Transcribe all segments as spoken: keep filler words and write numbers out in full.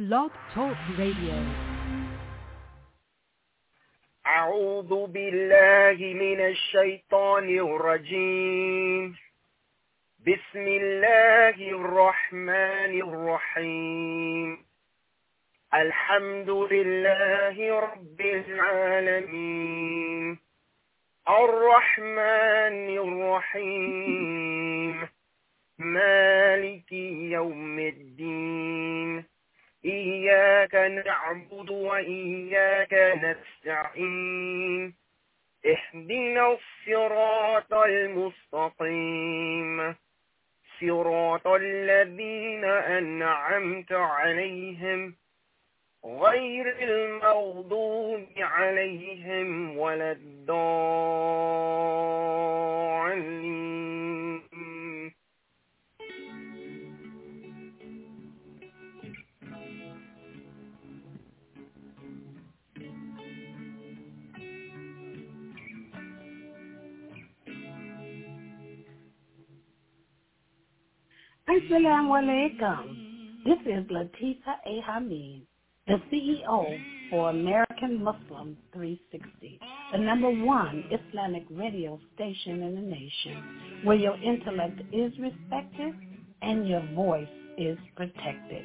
Blog Talk Radio. أعوذ بالله من الشيطان الرجيم. بسم الله الرحمن الرحيم. الحمد لله رب العالمين الرحمن الرحيم مالك يوم الدين إياك نعبد وإياك نستعين اهدنا الصراط المستقيم صراط الذين أنعمت عليهم غير المغضوب عليهم ولا الضالين. Assalamu alaikum. This is Latifa A. Hamid, the C E O for American Muslim three sixty, the number one Islamic radio station in the nation, where your intellect is respected and your voice is protected.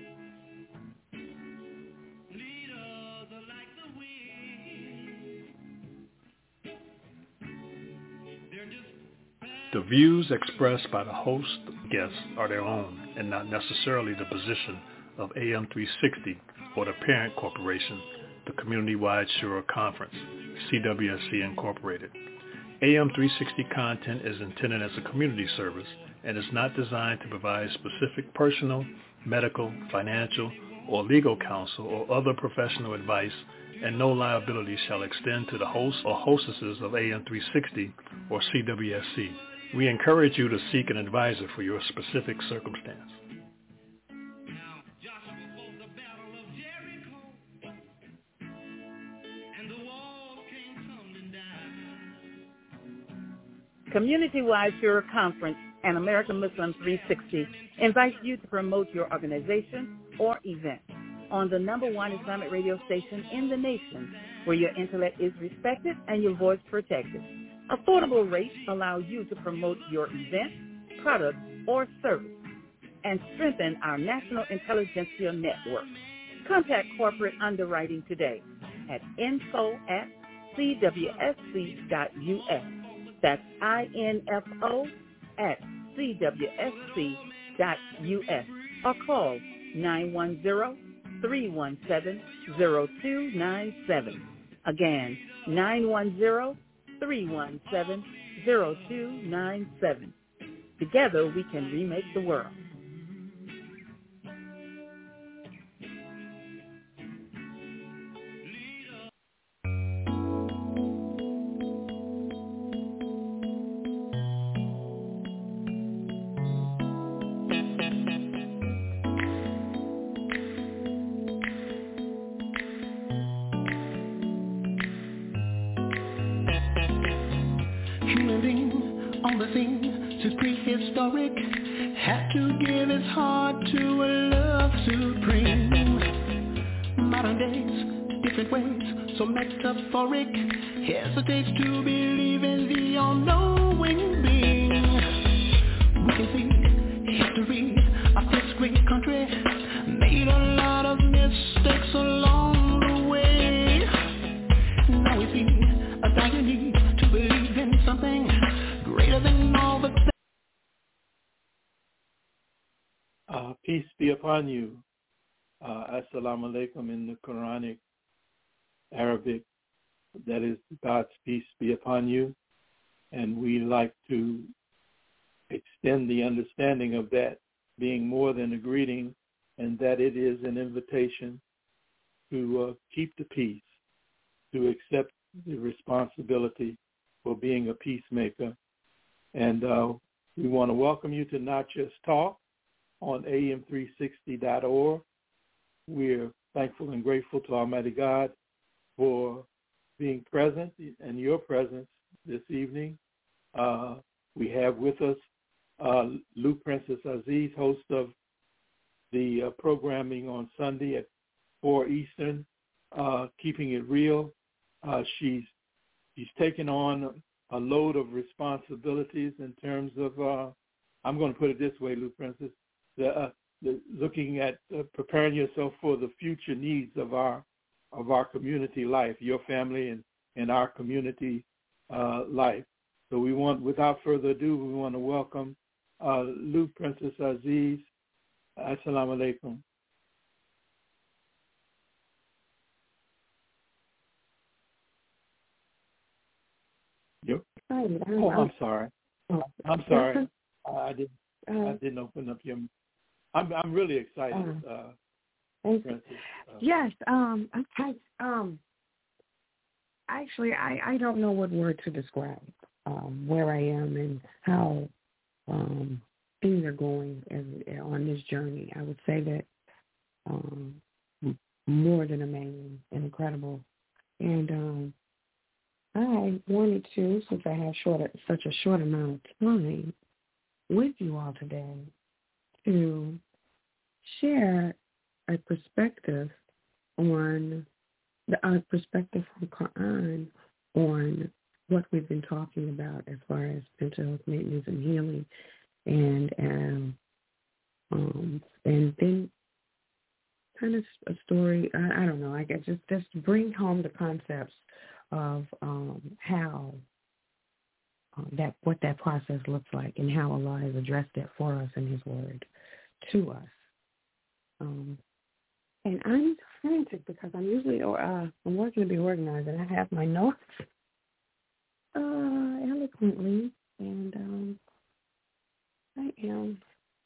The views expressed by the host guests are their own and not necessarily the position of A M three sixty or the parent corporation, the Community-Wide Shura Conference, C W S C Incorporated. A M three sixty content is intended as a community service and is not designed to provide specific personal, medical, financial, or legal counsel or other professional advice, and no liability shall extend to the host or hostesses of A M three sixty or C W S C. We encourage you to seek an advisor for your specific circumstance. Community-Wide Shura Conference and American Muslim three sixty invites you to promote your organization or event on the number one Islamic radio station in the nation, where your intellect is respected and your voice protected. Affordable rates allow you to promote your event, product, or service and strengthen our national intelligentsia network. Contact corporate underwriting today at info at c w s c dot u s. That's I N F O at c w s c dot u s or call nine one zero, three one seven, zero two nine seven. Again, nine one zero, three one seven, zero two nine seven. Together we can remake the world. Prehistoric, had to give his heart to a love supreme. Modern days, different ways, so metaphoric, hesitates to believe in the all-knowing being. We can see history of this great country made a lot of mistakes along the way. Now we see a dire need to believe in something greater than all the Uh, peace be upon you. Uh, Assalamu alaikum in the Quranic Arabic. That is, God's peace be upon you. And we like to extend the understanding of that being more than a greeting, and that it is an invitation to uh, keep the peace, to accept the responsibility for being a peacemaker. And uh, we want to welcome you to Not Just Talk on A M three sixty dot org. We're thankful and grateful to Almighty God for being present and your presence this evening. Uh, we have with us uh, Lou Princess Aziz, host of the uh, programming on Sunday at four Eastern, uh, keeping it real. Uh, she's she's taken on a load of responsibilities in terms of, uh, I'm going to put it this way, Lou Princess, the, uh, the, looking at uh, preparing yourself for the future needs of our of our community life, your family and, and our community uh, life. So we want, without further ado, we want to welcome uh, Lou Princess Aziz. Assalamu alaikum. Yep. Oh, I'm sorry. I'm sorry. I didn't. I didn't open up your. I'm. I'm really excited. Uh, Princess. Uh, yes. Um. I. Um. Actually, I. I don't know what word to describe um, where I am and how um, things are going as, on this journey. I would say that um, more than amazing and incredible, and. Um, I wanted to, since I have short, such a short amount of time with you all today, to share a perspective on the uh, perspective from Quran on what we've been talking about as far as mental health maintenance and healing, and um, um, and then kind of a story. I, I don't know. I guess just just bring home the concepts of um, how uh, that what that process looks like and how Allah has addressed it for us in His Word to us. Um, and I'm frantic because I'm usually uh, I'm working to be organized, and I have my notes uh, eloquently, and um, I am.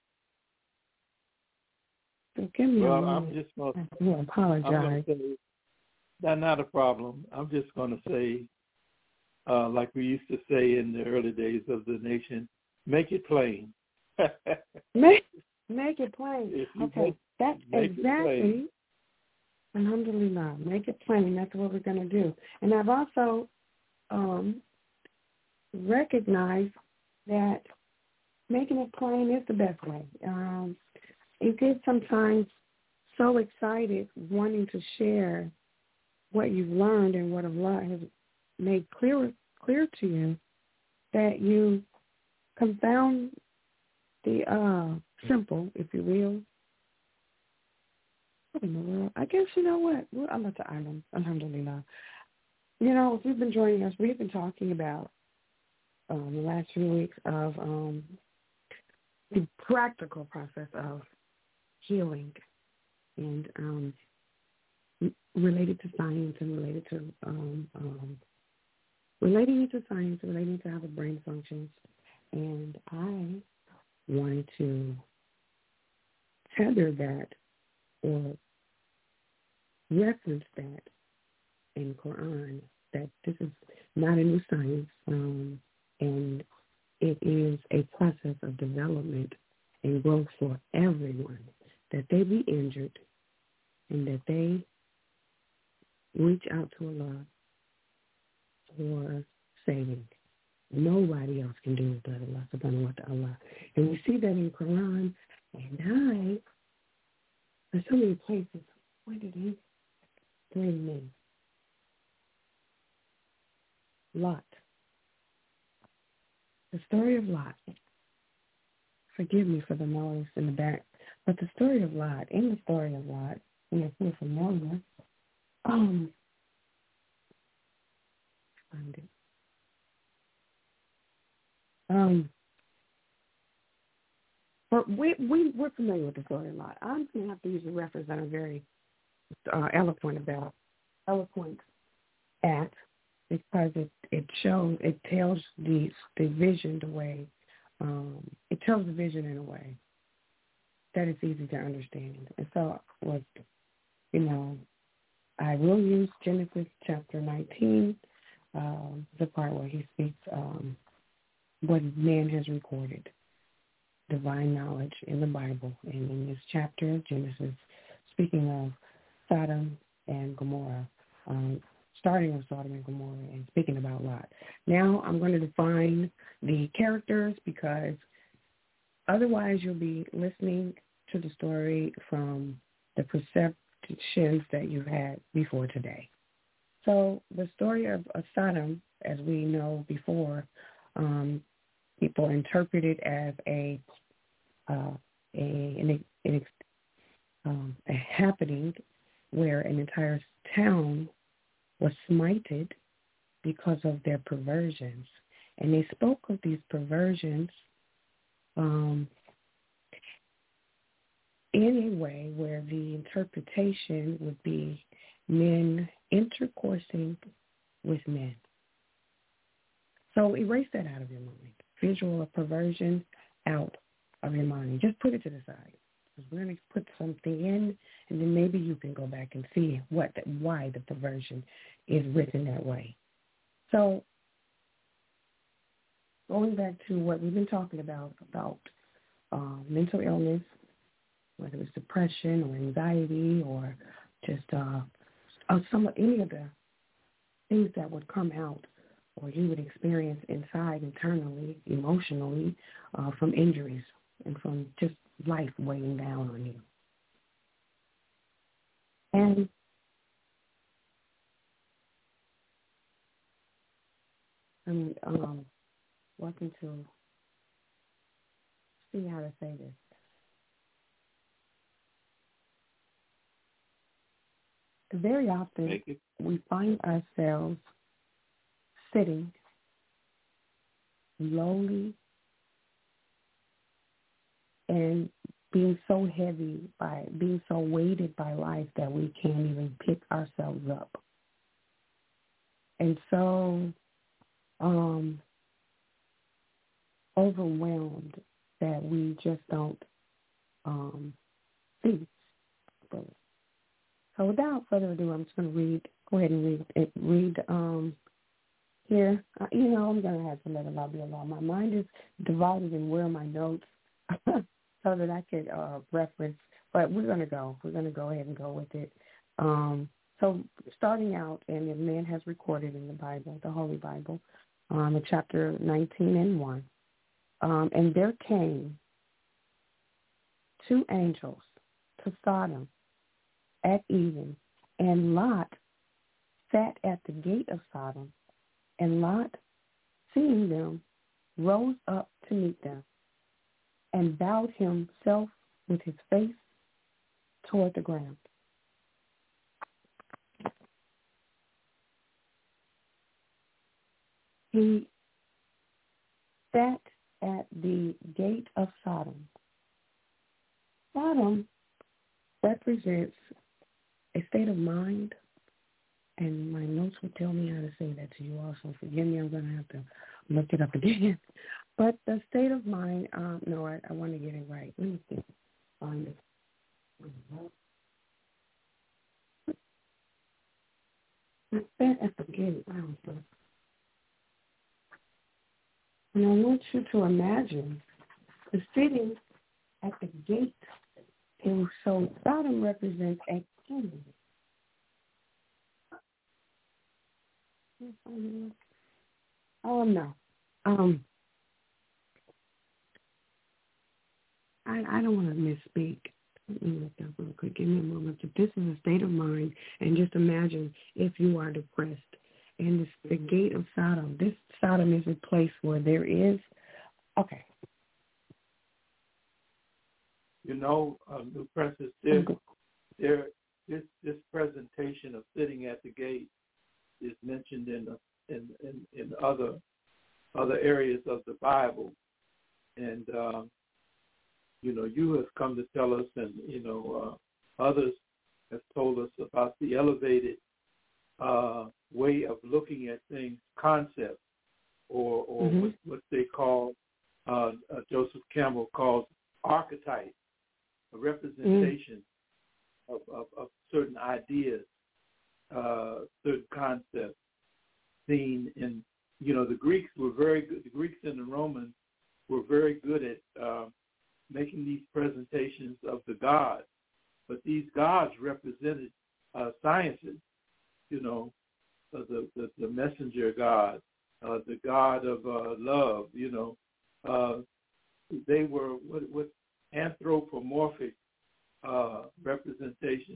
So give me well, a I'm minute. just going I will apologize. That's not a problem. I'm just going to say, uh, like we used to say in the early days of the nation, make it plain. make, make it plain. Okay, make, that's make exactly, alhamdulillah, make it plain. That's what we're going to do. And I've also um, recognized that making it plain is the best way. Um, it gets sometimes so excited wanting to share what you've learned and what Allah has made clear clear to you, that you confound the uh, simple, if you will. What in the world? I guess you know what? Well, Allah Ta'ala, alhamdulillah. You know, if you've been joining us, we've been talking about um, the last few weeks of um, the practical process of healing and um related to science and related to um, um, relating to science, relating to how the brain functions. And I wanted to tether that or reference that in Quran, that this is not a new science, um, and it is a process of development and growth for everyone, that they be injured and that they reach out to Allah for saving. Nobody else can do it but Allah subhanahu wa ta'ala. And we see that in Quran, and I, there's so many places. Where did he bring me? Lot. The story of Lot. Forgive me for the noise in the back, but the story of Lot, in the story of Lot, we are so familiar. Um, find it. Um, but we we we're familiar with the story a lot. I'm going to have to use a reference that I'm very uh, eloquent about, eloquent at, because it it shows it tells the the vision the way um, it tells the vision in a way that it's easy to understand. And so, was you know. I will use Genesis chapter nineteen, um, the part where he speaks um, what man has recorded, divine knowledge in the Bible. And in this chapter of Genesis, speaking of Sodom and Gomorrah, um, starting with Sodom and Gomorrah and speaking about Lot. Now I'm going to define the characters, because otherwise you'll be listening to the story from the percep- interpretations that you've had before today. So the story of, of Sodom, as we know before, um, people interpret it as a uh, a, an, an, um, a happening where an entire town was smited because of their perversions. And they spoke of these perversions um, in a way where the interpretation would be men intercoursing with men. So erase that out of your mind. Visual of perversion out of your mind. Just put it to the side. Because we're going to put something in, and then maybe you can go back and see what, why the perversion is written that way. So going back to what we've been talking about, about uh, mental illness, whether it's depression or anxiety or just uh, uh, some any of the things that would come out or you would experience inside, internally, emotionally, uh, from injuries and from just life weighing down on you. And I'm um, working to see how to say this. Very often we find ourselves sitting lowly and being so heavy by being so weighted by life that we can't even pick ourselves up. And so um, overwhelmed that we just don't um, see. So without further ado, I'm just going to read, go ahead and read it. Read um, here. Uh, you know, I'm going to have to let Allah be Allah. My mind is divided in where are my notes so that I could uh, reference. But we're going to go. We're going to go ahead and go with it. Um, so starting out, and the man has recorded in the Bible, the Holy Bible, um, in chapter nineteen and one. Um, and there came two angels to Sodom at even, and Lot sat at the gate of Sodom, and Lot, seeing them, rose up to meet them, and bowed himself with his face toward the ground. He sat at the gate of Sodom. Sodom represents a state of mind, and my notes would tell me how to say that to you also. Forgive me, I'm going to have to look it up again. But the state of mind, um, no, I, I want to get it right. Let me see. Find it. I sat at the gate. And I want you to imagine the sitting at the gate. And so Sodom represents activity. Oh, no. Um, I, I don't want to misspeak. Let me look up real quick. Give me a moment. If this is a state of mind, and just imagine if you are depressed, and this, the gate of Sodom, this Sodom is a place where there is, okay. You know, um, New Princess, there, there, this this presentation of sitting at the gate is mentioned in the, in, in in other other areas of the Bible, and um, you know, you have come to tell us, and you know, uh, others have told us about the elevated uh, way of looking at things, concepts, or or mm-hmm. what, what they call uh, uh, Joseph Campbell calls archetypes. A representation mm. of, of, of certain ideas, uh, certain concepts seen in, you know, the Greeks were very good, the Greeks and the Romans were very good at uh, making these presentations of the gods. But these gods represented uh, sciences, you know, uh, the, the, the messenger god, uh, the god of uh, love, you know. Uh, they were, what, what anthropomorphic uh, representation.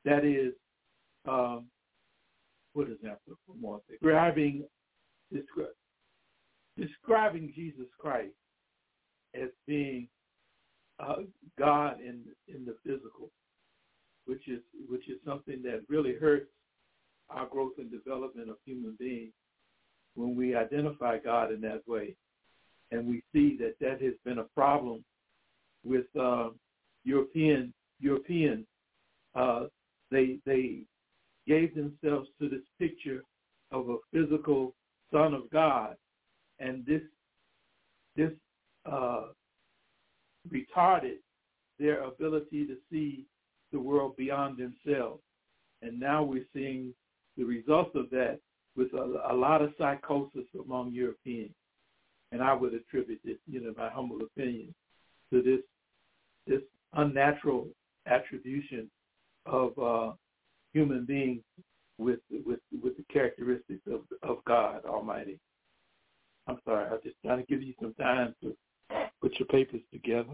that is, um, what is that for more? Describing, descri- describing Jesus Christ as being uh, God in in the physical, which is which is something that really hurts our growth and development of human beings when we identify God in that way, and we see that that has been a problem with uh, European Europeans. Uh, they they gave themselves to this picture of a physical Son of God, and this this uh, retarded their ability to see the world beyond themselves. And now we're seeing the results of that with a, a lot of psychosis among Europeans. And I would attribute it, you know, my humble opinion, to this this unnatural attribution of uh, human beings with with with the characteristics of of God Almighty. I'm sorry, I'm just trying to give you some time to put your papers together.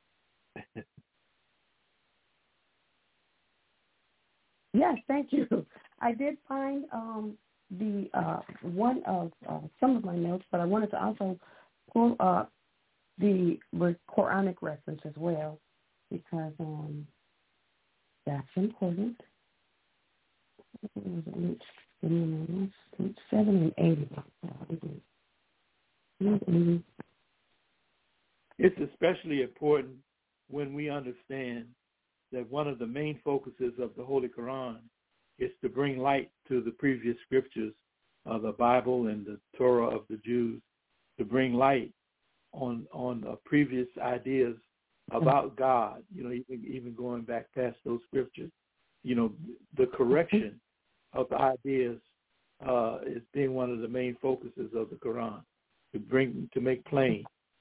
Yes, thank you. I did find um, the uh, one of uh, some of my notes, but I wanted to also pull up the Quranic reference as well, because um, that's important. Seven and eighty. It's especially important when we understand that one of the main focuses of the Holy Quran is to bring light to the previous scriptures of the Bible and the Torah of the Jews, to bring light on on uh, previous ideas about God, you know, even, even going back past those scriptures. You know, the correction of the ideas uh, is being one of the main focuses of the Quran, to bring, to make plain.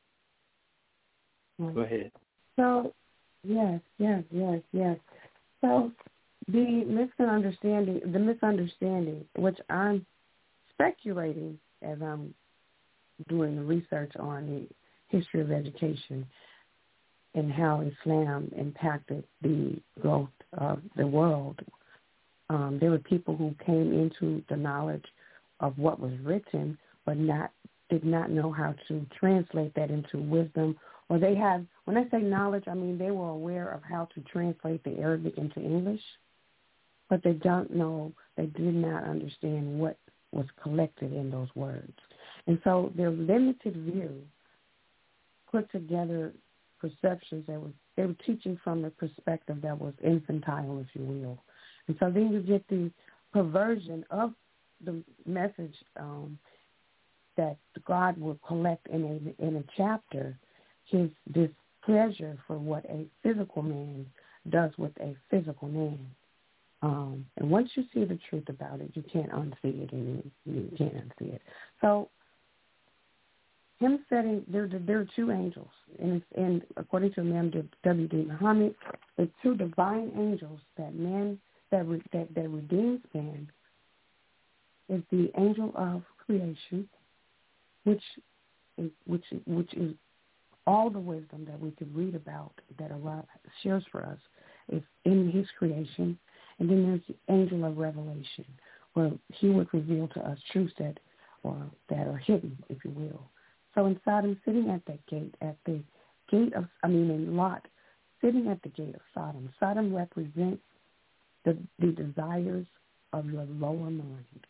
Go ahead. So, yes, yes, yes, yes. So the misunderstanding, the misunderstanding, which I'm speculating as I'm doing the research on the history of education and how Islam impacted the growth of the world. Um, there were people who came into the knowledge of what was written, but not did not know how to translate that into wisdom. Or they have, when I say knowledge, I mean they were aware of how to translate the Arabic into English, but they don't know, they did not understand what was collected in those words. And so their limited view put together perceptions that was, they were teaching from a perspective that was infantile, if you will. And so then you get the perversion of the message um, that God will collect in a in a chapter, his displeasure for what a physical man does with a physical man. Um, and once you see the truth about it, you can't unsee it, and you can't unsee it. So him setting, there, there are two angels, and, and according to Imam W D Muhammad, the two divine angels that man that that, that redeems man is the angel of creation, which is, which which is all the wisdom that we could read about that Allah shares for us is in His creation, and then there's the angel of revelation, where He would reveal to us truths that or that are hidden, if you will. So in Sodom, sitting at that gate, at the gate of, I mean, in Lot, sitting at the gate of Sodom, Sodom represents the, the desires of your lower mind.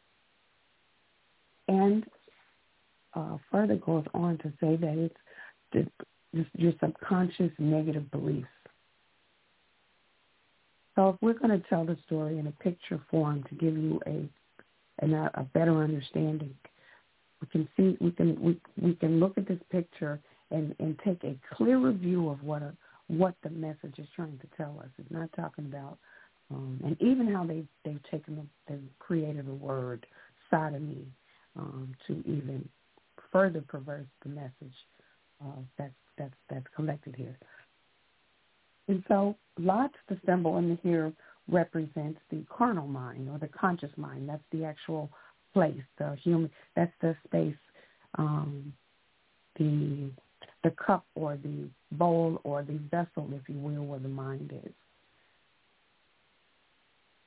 And uh, further goes on to say that it's the, the, your subconscious negative beliefs. So if we're going to tell the story in a picture form to give you a, a, a better understanding, we can see we can we, we can look at this picture and, and take a clearer view of what a, what the message is trying to tell us. It's not talking about um, and even how they they've taken the, they've created the word sodomy um, to even further perverse the message uh, that's that's that's collected here. And so Lot's the symbol in the here represents the carnal mind or the conscious mind. That's the actual place, the human, that's the space, um, the the cup or the bowl or the vessel, if you will, where the mind is.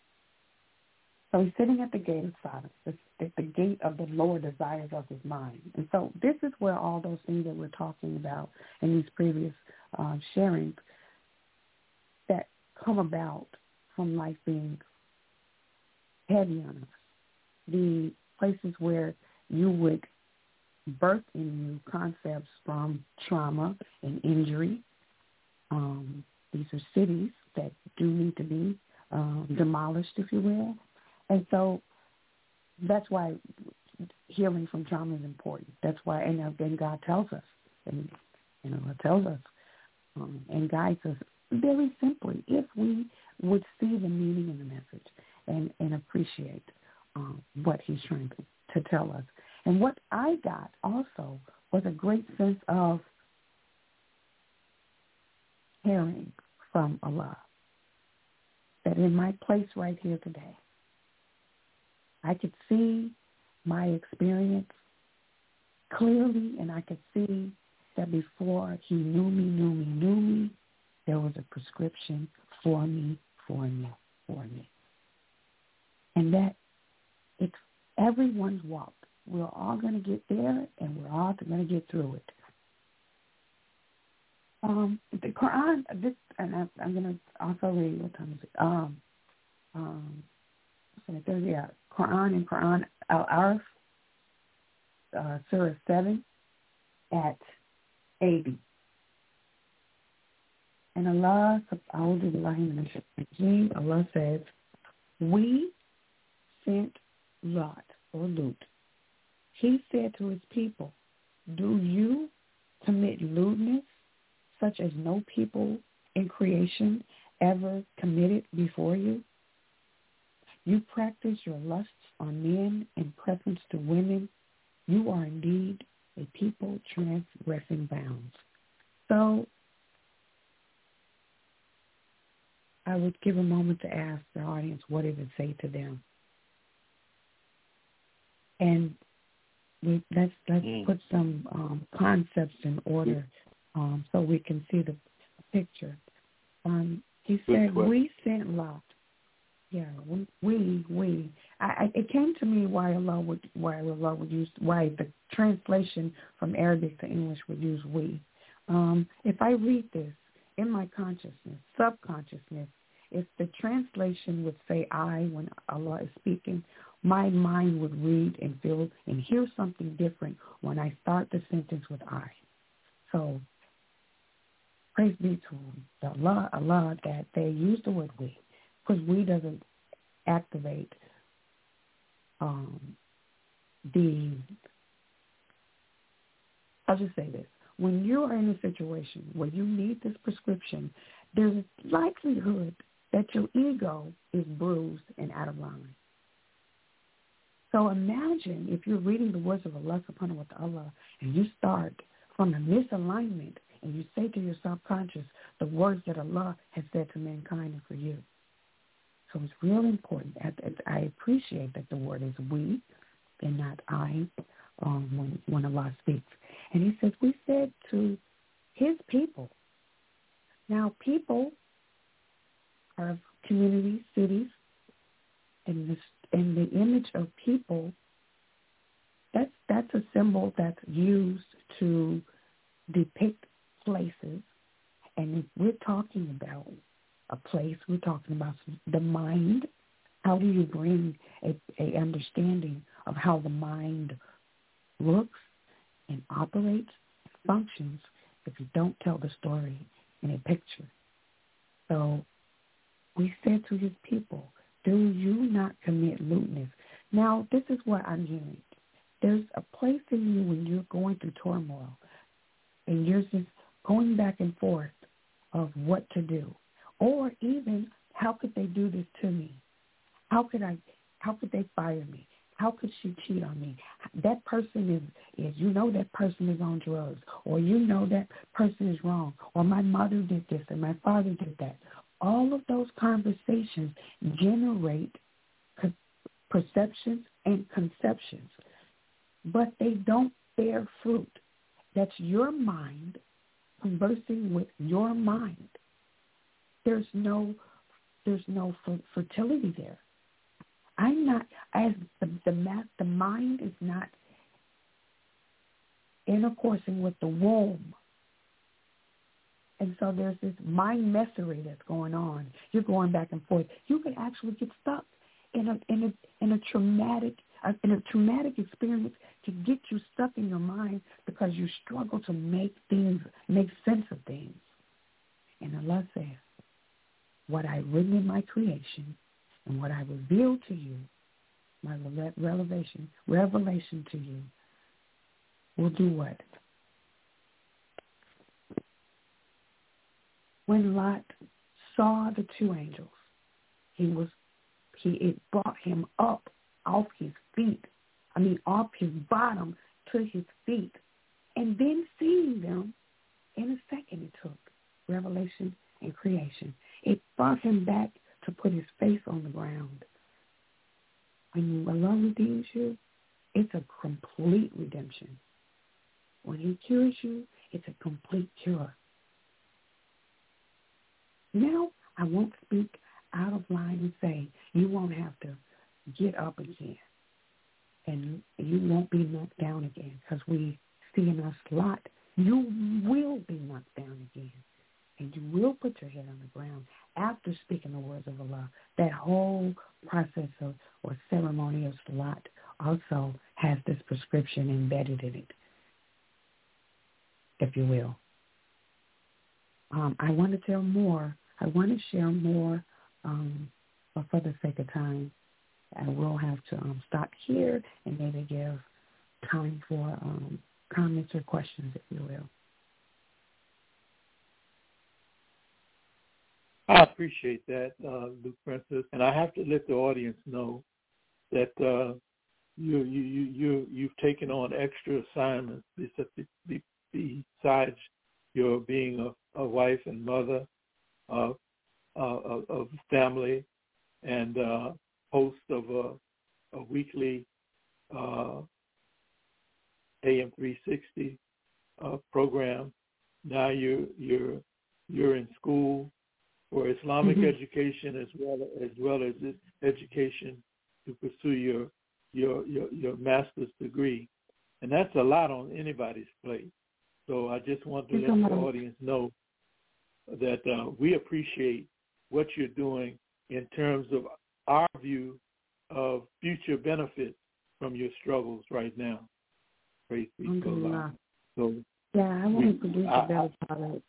So he's sitting at the gate of Sodom, the, the, the gate of the lower desires of his mind. And so this is where all those things that we're talking about in these previous uh, sharings that come about from life being heavy on us, the places where you would birth in you concepts from trauma and injury. Um, these are cities that do need to be um, demolished, if you will. And so that's why healing from trauma is important. That's why, and then God tells us, and you know, it tells us um, and guides us very simply if we would see the meaning of the message and, and appreciate um, what he's trying to, to tell us. And what I got also was a great sense of hearing from Allah, that in my place right here today, I could see my experience clearly, and I could see that before he knew me, knew me, knew me, there was a prescription for me, for me, for me. And that it's everyone's walk. We're all going to get there, and we're all going to get through it. Um, the Quran, this, and I, I'm going to also read, what time is it? Um, um, so yeah, Quran and Quran Al-Araf, uh, Surah seven at eighty. And Allah, Allah says, we sent Lot, or Lut. He said to his people, do you commit lewdness such as no people in creation ever committed before you? You practice your lusts on men in preference to women. You are indeed a people transgressing bounds. So I would give a moment to ask the audience, what did it say to them? And we, let's let's mm. put some um, concepts in order um, so we can see the picture. Um, he said, we sent Lot. Yeah, we, we, we. I, I, it came to me why Allah would, why Allah would use, why the translation from Arabic to English would use we. Um, if I read this in my consciousness, subconsciousness, if the translation would say I when Allah is speaking, my mind would read and feel and hear something different when I start the sentence with I. So praise be to the Allah, Allah that they use the word we, because we doesn't activate um, the, I'll just say this. When you are in a situation where you need this prescription, there's a likelihood that your ego is bruised and out of line. So imagine if you're reading the words of Allah subhanahu wa ta'ala and you start from the misalignment and you say to your subconscious the words that Allah has said to mankind and for you. So it's real important. I appreciate that the word is we and not I um, when, when Allah speaks. And he says, we said to his people. Now, people are communities, cities, and this, and the image of people, that's, that's a symbol that's used to depict places. And if we're talking about a place, we're talking about the mind. How do you bring a, a understanding of how the mind looks and operates, functions, if you don't tell the story in a picture? So we said to his people, do you not commit lewdness? Now, this is what I'm hearing. There's a place in you when you're going through turmoil and you're just going back and forth of what to do. Or even, how could they do this to me? How could I, how could they fire me? How could she cheat on me? That person is, is, you know that person is on drugs, or you know that person is wrong, or my mother did this and my father did that. All of those conversations generate co- perceptions and conceptions, but they don't bear fruit. That's your mind conversing with your mind. There's no, there's no fertility there. I I'm not, as the, the, math, the mind is not intercoursing with the womb. And so there's this mind messery that's going on. You're going back and forth. You can actually get stuck in a in a in a traumatic uh, in a traumatic experience to get you stuck in your mind because you struggle to make things make sense of things. And Allah says, "What I written in my creation and what I revealed to you, my revelation revelation to you, will do what?" When Lot saw the two angels, he was he it brought him up off his feet. I mean, off his bottom to his feet, and then seeing them in a second it took revelation and creation. It brought him back to put his face on the ground. When Allah redeems you, it's a complete redemption. When He cures you, it's a complete cure. Now, I won't speak out of line and say you won't have to get up again and you won't be knocked down again, because we see in us Lot, you will be knocked down again and you will put your head on the ground after speaking the words of Allah. That whole process of or ceremony of Salat also has this prescription embedded in it, if you will. Um, I want to tell more. I want to share more, um, but for the sake of time, I will have to um, stop here and maybe give time for um, comments or questions, if you will. I appreciate that, uh, Luke Princess, and I have to let the audience know that uh, you you you you you've taken on extra assignments besides your being a, a wife and mother uh, uh, of family and uh, host of a, a weekly uh, A M three sixty uh, program. Now you're you're you're in school for Islamic mm-hmm. education as well as well as education to pursue your your your your master's degree, and that's a lot on anybody's plate. So I just want to let the audience know that uh, we appreciate what you're doing in terms of our view of future benefits from your struggles right now. Praise be to Allah. So yeah, I want to produce a better product.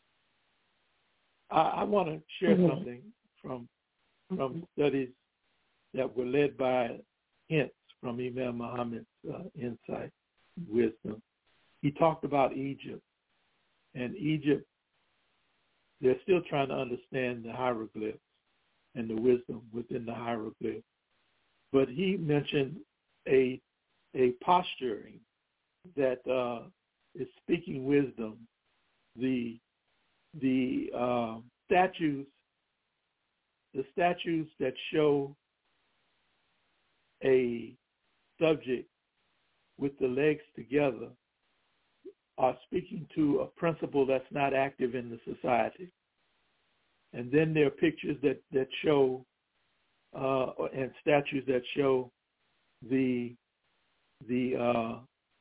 I, I want to share mm-hmm. something from from mm-hmm. studies that were led by hints from Imam Muhammad's uh, insight, wisdom. He talked about Egypt, and Egypt, they're still trying to understand the hieroglyphs and the wisdom within the hieroglyphs. But he mentioned a a posturing that uh, is speaking wisdom. The the uh, statues, the statues that show a subject with the legs together are speaking to a principle that's not active in the society. And then there are pictures that, that show uh, and statues that show the the, uh,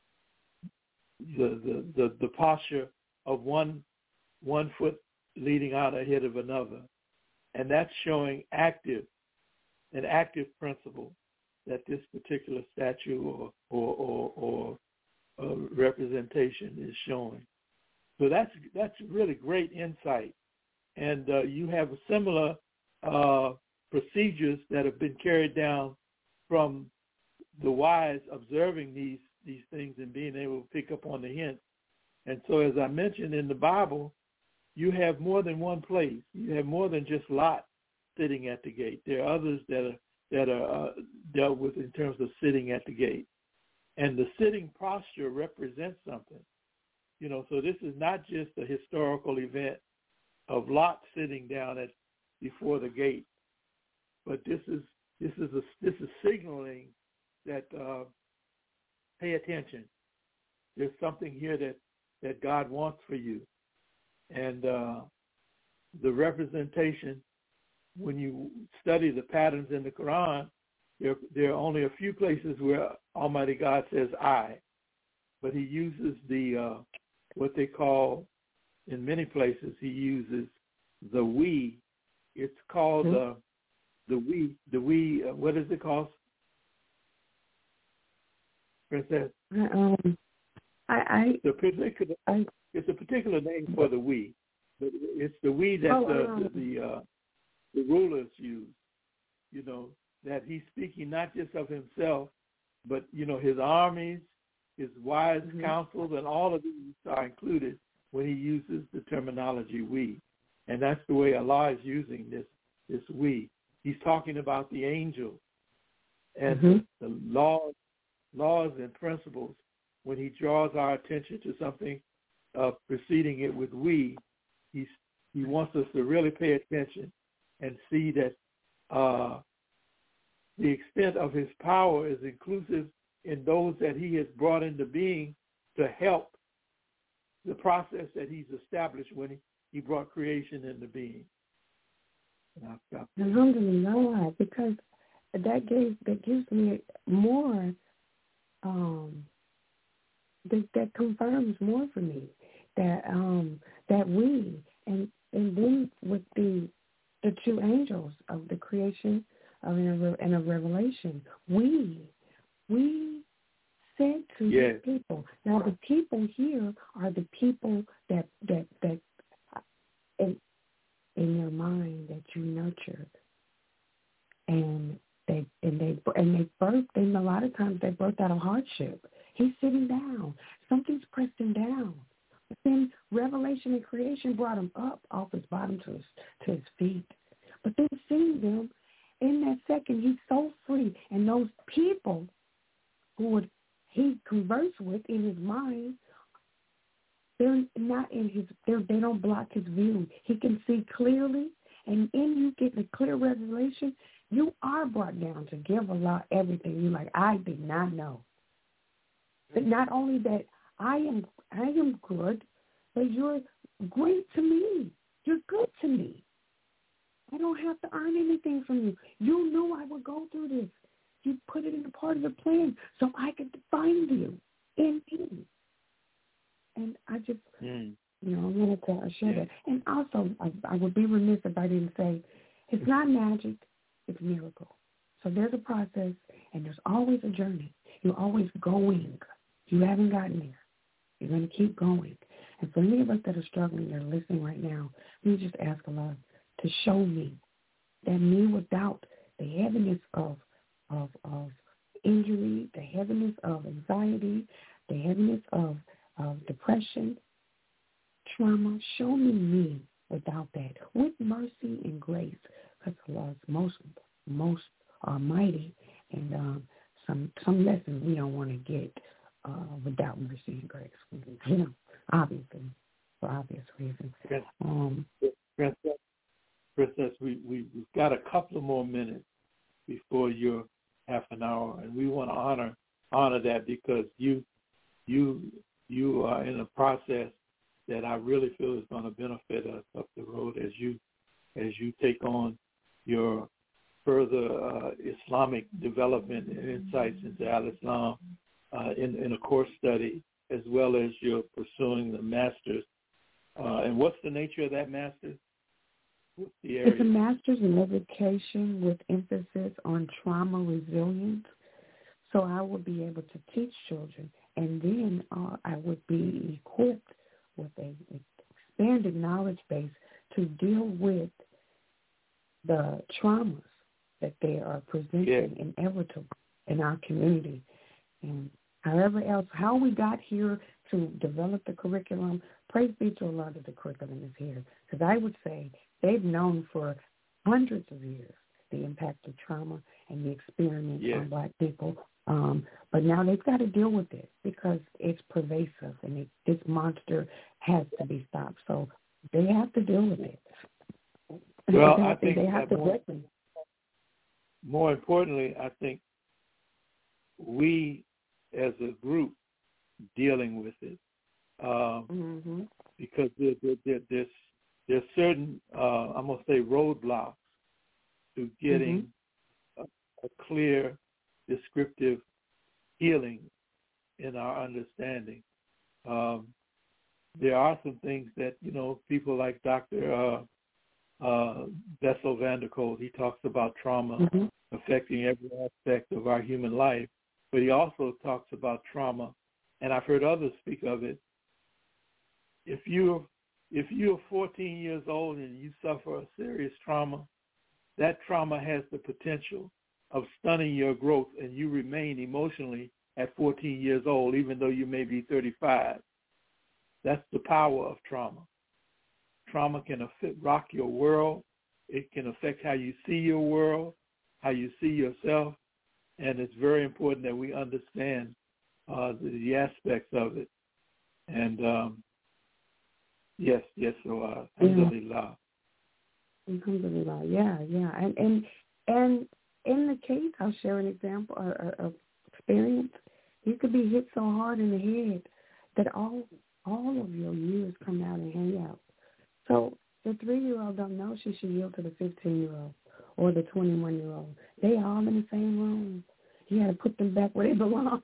the the the the posture of one one foot leading out ahead of another, and that's showing active an active principle that this particular statue or or or, or uh, representation is showing. So that's that's really great insight, and uh, you have similar uh, procedures that have been carried down from the wise observing these these things and being able to pick up on the hints. And so, as I mentioned in the Bible, you have more than one place. You have more than just Lot sitting at the gate. There are others that are that are uh, dealt with in terms of sitting at the gate. And the sitting posture represents something. You know, so this is not just a historical event of Lot sitting down at before the gate, but this is this is a, this is signaling that uh, pay attention. There's something here that, that God wants for you. And uh, the representation, when you study the patterns in the Quran, there, there are only a few places where Almighty God says I, but he uses the, uh, what they call, in many places, he uses the we. It's called mm-hmm. uh, the we, the we, uh, what is it called? Princess? Um, I, I, the particular, I, it's a particular name for the we. But it's the we that oh, the, um, the, the, uh, the rulers use, you know, that he's speaking not just of himself, but, you know, his armies, his wise mm-hmm. counsels, and all of these are included when he uses the terminology we. And that's the way Allah is using this, this we. He's talking about the angels and mm-hmm. the, the laws, laws and principles. When he draws our attention to something, uh, preceding it with we, he's, he wants us to really pay attention and see that uh, the extent of his power is inclusive in those that he has brought into being to help the process that he's established when he, he brought creation into being. Alhamdulillah, because that gives that gives me more. Um, that that confirms more for me that um, that we and and then with the the two angels of the creation of and of Revelation, we we said to yes. the people. Now the people here are the people that that that in in your mind that you nurtured, and they and they and they birthed. And a lot of times they birthed out of hardship. He's sitting down. Something's pressed him down. But then Revelation and creation brought him up off his bottom to his to his feet. But then seeing them in that second, he's so free. And those people who would he converse with in his mind, they're not in his. They're, they don't block his view. He can see clearly, and in you getting a clear revelation, you are brought down to give Allah everything. You're like, I did not know. But not only that, I am I am good, but you're great to me. You're good to me. I don't have to earn anything from you. You knew I would go through this. You put it in a part of the plan so I could find you in me. And I just, mm. you know, I wanted to share yeah. that. And also, I, I would be remiss if I didn't say, it's not magic, it's miracle. So there's a process, and there's always a journey. You're always going. You haven't gotten there. You're going to keep going. And for any of us that are struggling or listening right now, we just ask Allah to show me that me without the heaviness of, of, of injury, the heaviness of anxiety, the heaviness of, of depression, trauma, show me me without that, with mercy and grace, because Allah is most, most almighty, and um, some some lessons we don't want to get uh, without mercy and grace. You know, obviously, for obvious reasons. Um, Princess, Princess, we, we, we've got a couple of more minutes before your half an hour, and we want to honor honor that because you you you are in a process that I really feel is going to benefit us up the road as you as you take on your further uh, Islamic development and insights into Al-Islam uh, in, in a course study, as well as you're pursuing the master's. Uh, and what's the nature of that master's? What's the area? It's a master's in education with emphasis on trauma resilience. So I will be able to teach children, and then uh, I would be equipped with a expanded knowledge base to deal with the traumas that they are presenting yeah. inevitable in our community. And however else, how we got here to develop the curriculum, praise be to Allah that the curriculum is here. Because I would say they've known for hundreds of years the impact of trauma and the experiments yeah. on black people. Um, but now they've got to deal with it because it's pervasive and it, this monster has to be stopped. So they have to deal with it. Well, they I have think to, they have to more, break them. More importantly, I think we as a group dealing with it um, mm-hmm. because there, there, there, there's, there's certain, uh, I'm going to say, roadblocks to getting mm-hmm. a clear, descriptive healing in our understanding. Um, there are some things that, you know, people like Doctor Uh, uh, Bessel van der Kolk, he talks about trauma mm-hmm. affecting every aspect of our human life, but he also talks about trauma, and I've heard others speak of it. If you're, if you're fourteen years old and you suffer a serious trauma, that trauma has the potential of stunning your growth, and you remain emotionally at fourteen years old, even though you may be thirty-five. That's the power of trauma. Trauma can affect, rock your world. It can affect how you see your world, how you see yourself, and it's very important that we understand uh, the, the aspects of it. And um, yes, yes, so uh, alhamdulillah. Alhamdulillah, yeah, yeah. And, and, and in the case, I'll share an example uh, of experience. You could be hit so hard in the head that all all of your years come out and hang out. So the three-year-old don't know she should yield to the fifteen-year-old or the twenty-one-year-old. They all in the same room. You got to put them back where they belong.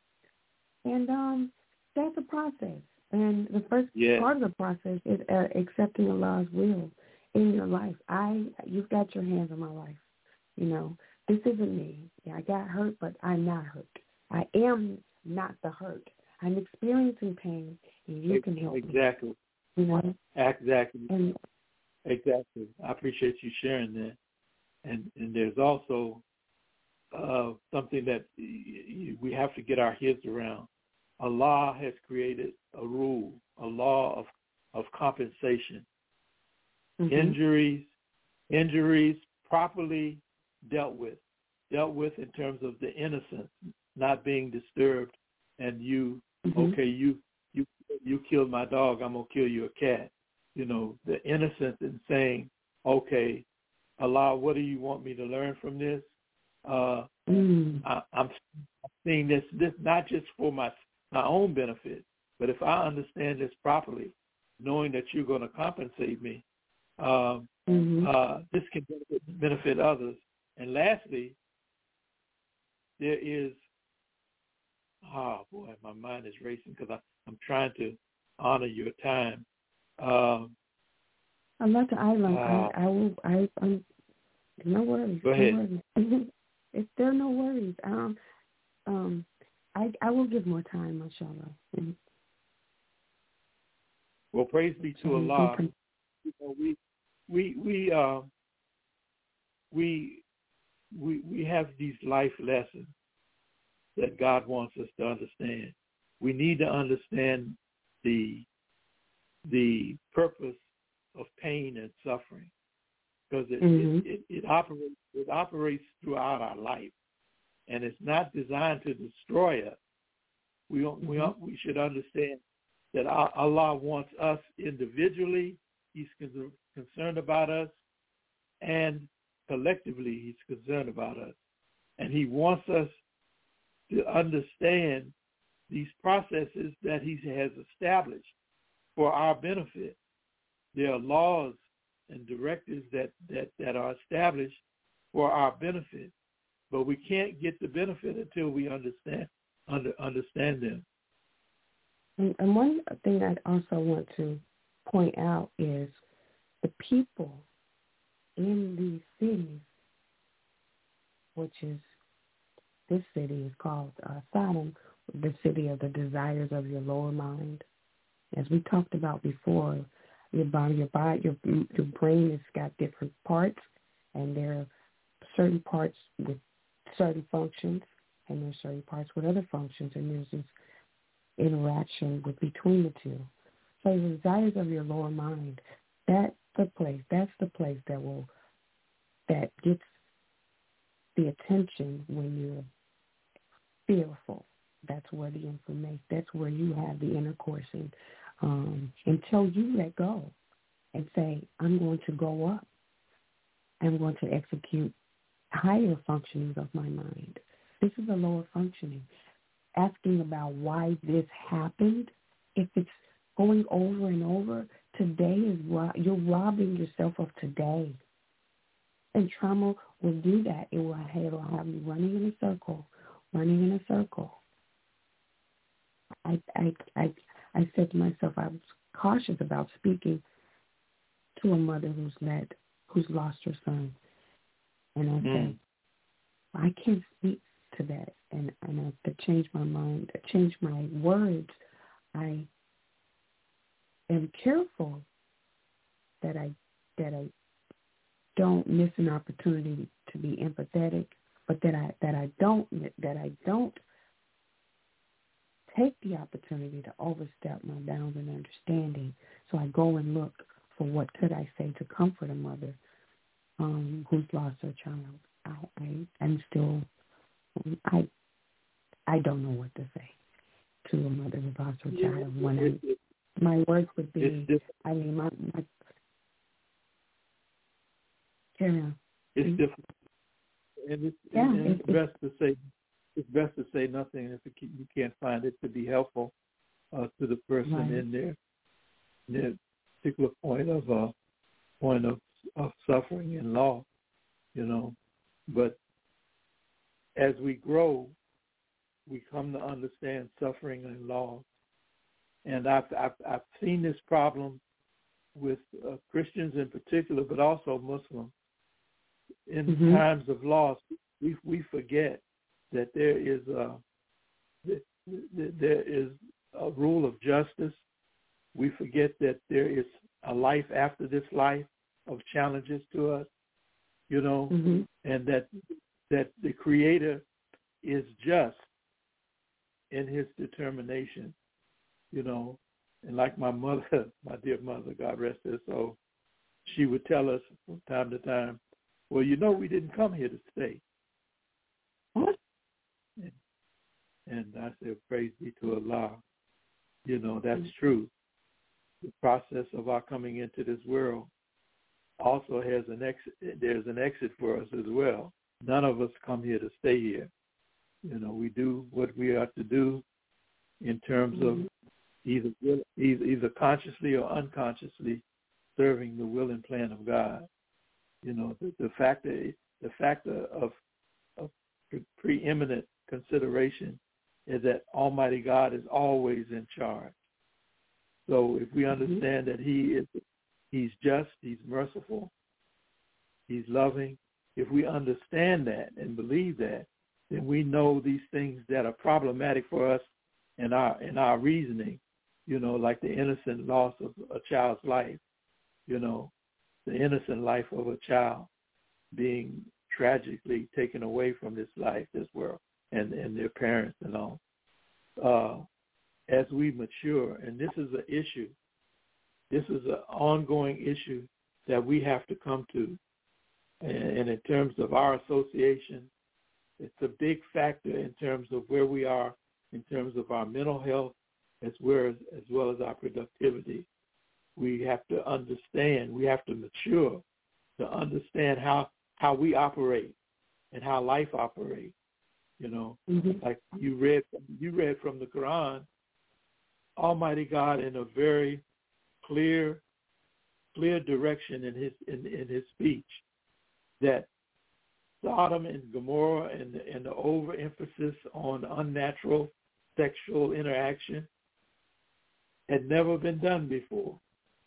And um, that's a process. And the first yes. part of the process is uh, accepting Allah's will in your life. I, you've got your hands on my life. You know, this isn't me. Yeah, I got hurt, but I'm not hurt. I am not the hurt. I'm experiencing pain, and you can help exactly. me. Exactly. You know? Exactly. And, exactly. I appreciate you sharing that. And and there's also uh, something that we have to get our heads around. Allah has created a rule, a law of, of compensation. Mm-hmm. Injuries, injuries properly dealt with, dealt with in terms of the innocence not being disturbed, and you, mm-hmm. okay, you you you killed my dog, I'm gonna kill you a cat. You know, the innocence in saying, okay, Allah, what do you want me to learn from this? Uh, mm. I, I'm seeing this this not just for my my own benefit, but if I understand this properly, knowing that you're going to compensate me, um, mm-hmm. uh, this can benefit, benefit others. And lastly, there is, oh boy, my mind is racing because I'm trying to honor your time. Um, I'm not the island. Uh, I, I will. I. I'm, no worries. Go ahead. No worries. It's there. No worries. Um. Um. I. I will give more time, mashallah. Mm-hmm. Well, praise be to Allah. You know, we, we, we, uh, we, we, we have these life lessons that God wants us to understand. We need to understand the, the purpose of pain and suffering, because it, mm-hmm. it, it, it operates, it operates throughout our life, and it's not designed to destroy us. We, mm-hmm. we, we should understand that Allah wants us individually. He's concerned about us, and collectively he's concerned about us. And he wants us to understand these processes that he has established for our benefit. There are laws and directives that, that, that are established for our benefit, but we can't get the benefit until we understand under, understand them. And, and one thing I also want to point out is the people in these cities, which is, this city is called uh, Sodom, the city of the desires of your lower mind. As we talked about before, your body, your body, your your brain has got different parts, and there are certain parts with certain functions, and there's certain parts with other functions, and there's this interaction with between the two. So the desires of your lower mind, that's the place, that's the place that will, that gets the attention when you're fearful. That's where the information, that's where you have the intercourse in, um, until you let go and say, I'm going to go up. I'm going to execute higher functionings of my mind. This is a lower functioning. Asking about why this happened, if it's going over and over, today is you're robbing yourself of today. And trauma will do that. It will, it will have me running in a circle, running in a circle. I, I, I, I said to myself, I was cautious about speaking to a mother who's let, who's lost her son. And I mm. said, I can't speak to that. And, and I have to change my mind, change my words. I am careful that I that I don't miss an opportunity to be empathetic, but that I that I don't that I don't take the opportunity to overstep my bounds and understanding. So I go and look for what could I say to comfort a mother um, who's lost her child. I, I I'm still I I don't know what to say to a mother who lost her yeah, child. When I, my words would be, I mean, my, my carry on. It's mm-hmm. different, and it's, yeah, and it's, it's best to say it's best to say nothing if it, you can't find it to be helpful uh, to the person right. in their in their particular point of uh, point of, of suffering and loss, you know. But as we grow, we come to understand suffering and loss. And I've, I've, I've seen this problem with uh, Christians in particular, but also Muslims. In mm-hmm. times of loss, we we forget that there is a, that there is a rule of justice. We forget that there is a life after this life of challenges to us, you know, mm-hmm. and that that the Creator is just in his determination, you know. And like my mother, my dear mother, God rest her soul, she would tell us from time to time, well, you know, we didn't come here to stay. What? And, and I said, praise be to Allah. You know, that's mm-hmm. true. The process of our coming into this world also has an exit. There's an exit for us as well. None of us come here to stay here. You know, we do what we are to do in terms mm-hmm. of either, either either consciously or unconsciously serving the will and plan of God. You know, the, the factor the factor of, of preeminent consideration is that Almighty God is always in charge. So if we understand mm-hmm. that He is He's just, He's merciful, He's loving, if we understand that and believe that, then we know these things that are problematic for us in our in our reasoning, you know, like the innocent loss of a child's life, you know, the innocent life of a child being tragically taken away from this life, this world, and, and their parents and all. Uh, as we mature, and this is an issue, this is an ongoing issue that we have to come to. And, and in terms of our association, it's a big factor in terms of where we are, in terms of our mental health, as well as, as well as our productivity. We have to understand, we have to mature to understand how, how we operate and how life operates. You know, mm-hmm. like you read, you read from the Quran, Almighty God in a very clear, clear direction in his in, in his speech that Sodom and Gomorrah and the, and the overemphasis on unnatural sexual interaction had never been done before.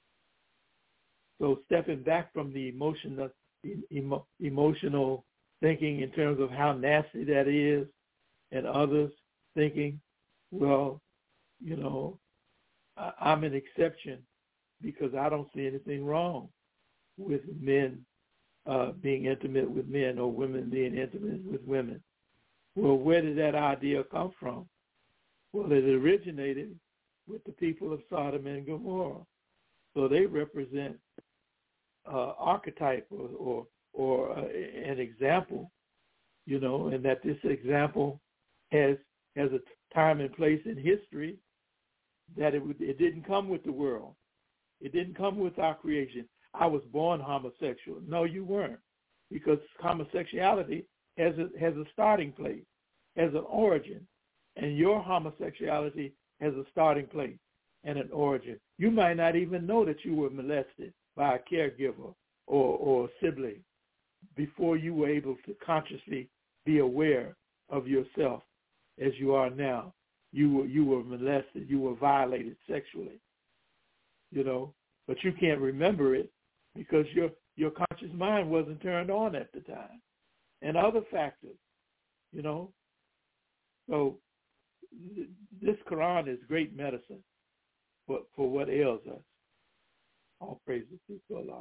So stepping back from the emotional emo, emotional thinking in terms of how nasty that is, and others thinking, well, you know, I, I'm an exception because I don't see anything wrong with men uh, being intimate with men or women being intimate with women. Well, where did that idea come from? Well, it originated with the people of Sodom and Gomorrah. So they represent uh, archetype or, or, or uh, an example, you know, and that this example has has a time and place in history that it, would, it didn't come with the world. It didn't come with our creation. I was born homosexual. No, you weren't, because homosexuality has a, has a starting place, has an origin, and your homosexuality has a starting place and an origin. You might not even know that you were molested by a caregiver or, or a sibling, before you were able to consciously be aware of yourself as you are now. You were you were molested, you were violated sexually, you know, but you can't remember it because your your conscious mind wasn't turned on at the time, and other factors, you know. So th- this Quran is great medicine for, for what ails us. All praises to Allah.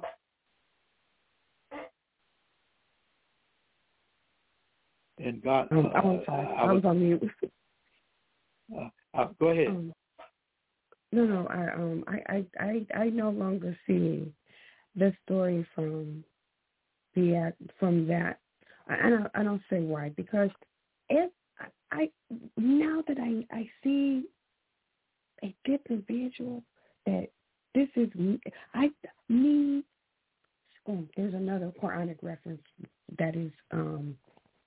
And God, um, uh, I was sorry. I I was, was on mute. Uh, uh, go ahead. Um, no, no. I um, I, I, I, I no longer see the story from the act from that. I, I don't, I don't say why, because if I, I now that I, I see a different visual that this is me, I me. Oh, there's another Quranic reference that is um.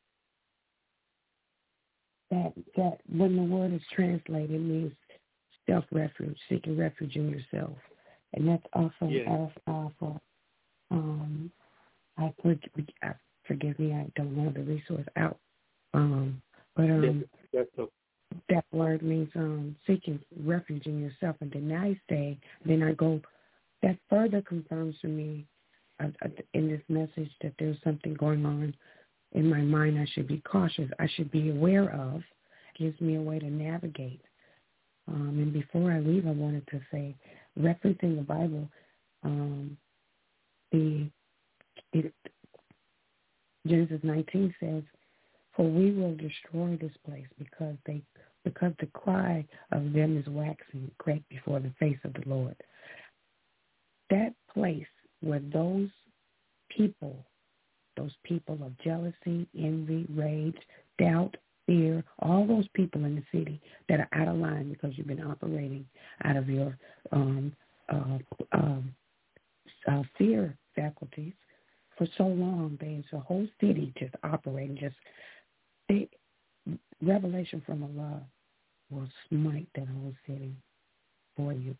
That that when the word is translated means self-refuge, seeking refuge in yourself, and that's also Yeah. powerful. Um, I, I forgive me, I don't know the resource out, um, but um, yes, that's that word means um, seeking refuge in yourself. And then I say, then I go, that further confirms to me uh, uh, in this message that there's something going on in my mind I should be cautious, I should be aware of, gives me a way to navigate. Um, and before I leave, I wanted to say, referencing the Bible, um, the it, Genesis nineteen says, "For we will destroy this place because they because the cry of them is waxing great before the face of the Lord." That place where those people Those people of jealousy, envy, rage, doubt, fear, all those people in the city that are out of line because you've been operating out of your um, uh, um, uh, fear faculties for so long. There's a whole city just operating. Just they, revelation from Allah will smite that whole city for you.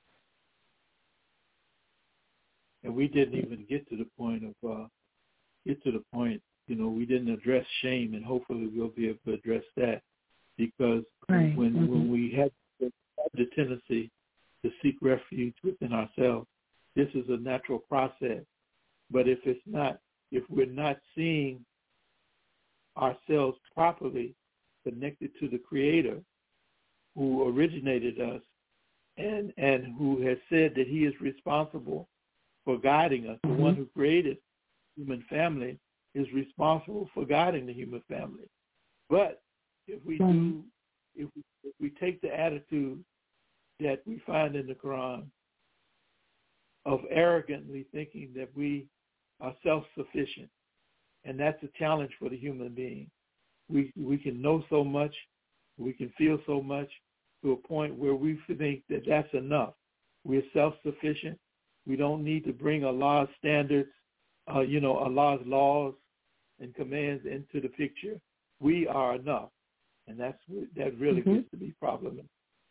And we didn't even get to the point of uh, get to the point. You know, we didn't address shame, and hopefully we'll be able to address that, because right. when mm-hmm. when we have the tendency to seek refuge within ourselves, this is a natural process. But if it's not, if we're not seeing ourselves properly connected to the Creator who originated us and and who has said that He is responsible for guiding us, mm-hmm. the one who created human family is responsible for guiding the human family. But if we mm-hmm. do, if we, if we take the attitude that we find in the Quran of arrogantly thinking that we are self-sufficient, and that's a challenge for the human being. We we can know so much, we can feel so much to a point where we think that that's enough. We're self-sufficient. We don't need to bring Allah's standards, uh, you know, Allah's laws and commands into the picture. We are enough, and that's that really mm-hmm. gets to be problematic.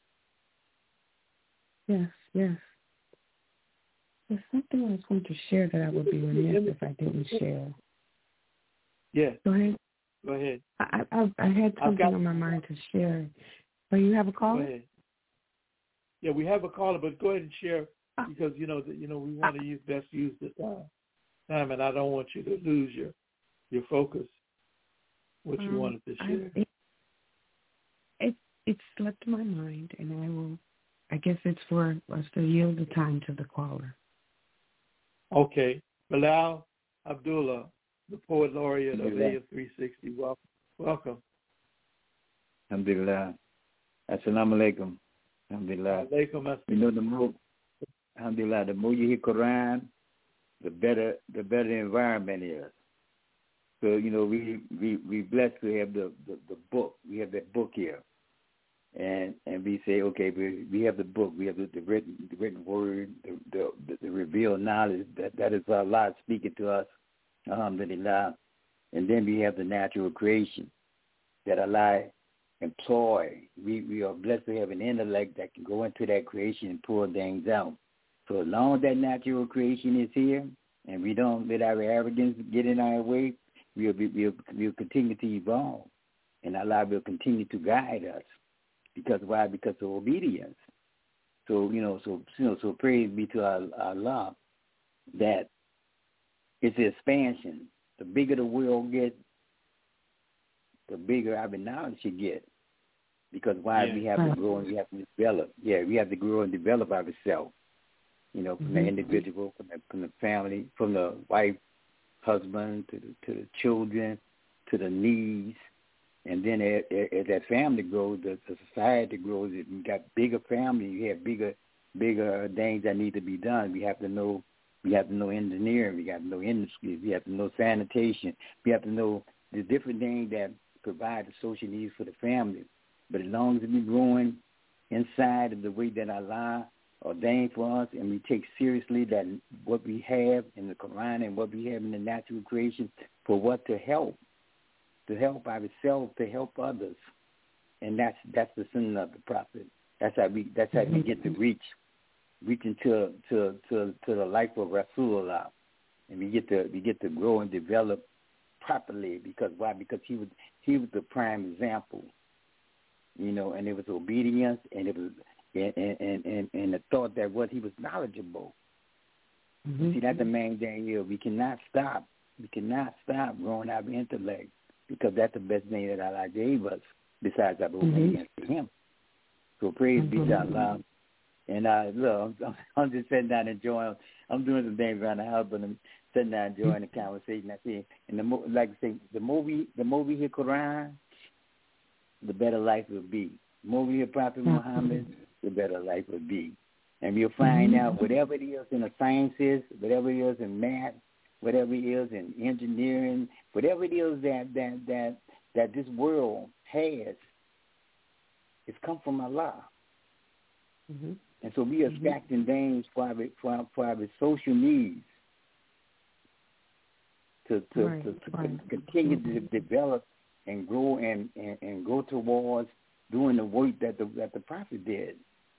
Yes, yes. There's something I was going to share that I would be remiss if I didn't share. Yes. Go ahead. Go ahead. I I, I had something got, on my mind to share. But you have a caller? Go ahead. Yeah, we have a caller, but go ahead and share oh. because you know that you know we want to use best use the time, time, and I don't want you to lose your your focus. What you um, wanted to share? I, it, it it slipped my mind, and I will. I guess it's for us to yield the time to the caller. Okay, Bilal Abdullah, the poet laureate of A M three sixty. Welcome. Welcome. Alhamdulillah. Assalamu alaikum. Alhamdulillah. Alaikum. You know, the more, alhamdulillah, the more you hear Quran, the better the better the environment is. So, you know, we we we blessed to have the, the, the book. We have that book here. And and we say, okay, we we have the book, we have the, the written the written word, the the, the revealed knowledge that, that is Allah speaking to us, alhamdulillah. And then we have the natural creation that Allah employ. We we are blessed to have an intellect that can go into that creation and pull things out. So as long as that natural creation is here and we don't let our arrogance get in our way, we'll, be, we'll, we'll continue to evolve, and Allah will continue to guide us. Because why? Because of obedience. So, you know, so, you know, so praise be to Allah that it's the expansion. The bigger the world gets, the bigger our knowledge should get. Because why? Yeah. We have to grow and we have to develop. Yeah, we have to grow and develop ourselves. You know, from mm-hmm. the individual, from the, from the family, from the wife, husband, to the, to the children, to the needs. And then as, as that family grows, the, the society grows. You got bigger family. You have bigger, bigger things that need to be done. We have to know. We have to know engineering. We have to know industry. We have to know sanitation. We have to know the different things that provide the social needs for the family. But as long as we're growing inside of the way that Allah ordained for us, and we take seriously that what we have in the Quran and what we have in the natural creation for what to help, to help ourselves, to help others, and that's that's the sunnah of the Prophet. That's how we that's how we get to reach, reaching to to to to the life of Rasulullah, and we get to we get to grow and develop properly. Because why? Because he was he was the prime example, you know, and it was obedience, and it was and and and, and the thought that what he was knowledgeable. Mm-hmm. See, that's the main thing here. We cannot stop. We cannot stop growing our intellect. Because that's the best thing that Allah gave us, besides our obedience mm-hmm. to Him. So praise mm-hmm. be to Allah. And I look, I'm, I'm just sitting down enjoying. I'm doing some things around the house, but I'm sitting down enjoying mm-hmm. the conversation. I see, and the like I say, the movie, the movie here, Quran, the better life will be. The movie here, Prophet mm-hmm. Muhammad, the better life will be. And we'll find mm-hmm. out whatever it is in the sciences, whatever it is in math, whatever it is in engineering, whatever it is that that that, that this world has, it's come from Allah. Mm-hmm. And so we are mm-hmm. extracting things for our, for our, for our social needs to to, right. to, to right. continue mm-hmm. to develop and grow and, and, and go towards doing the work that the that the Prophet did.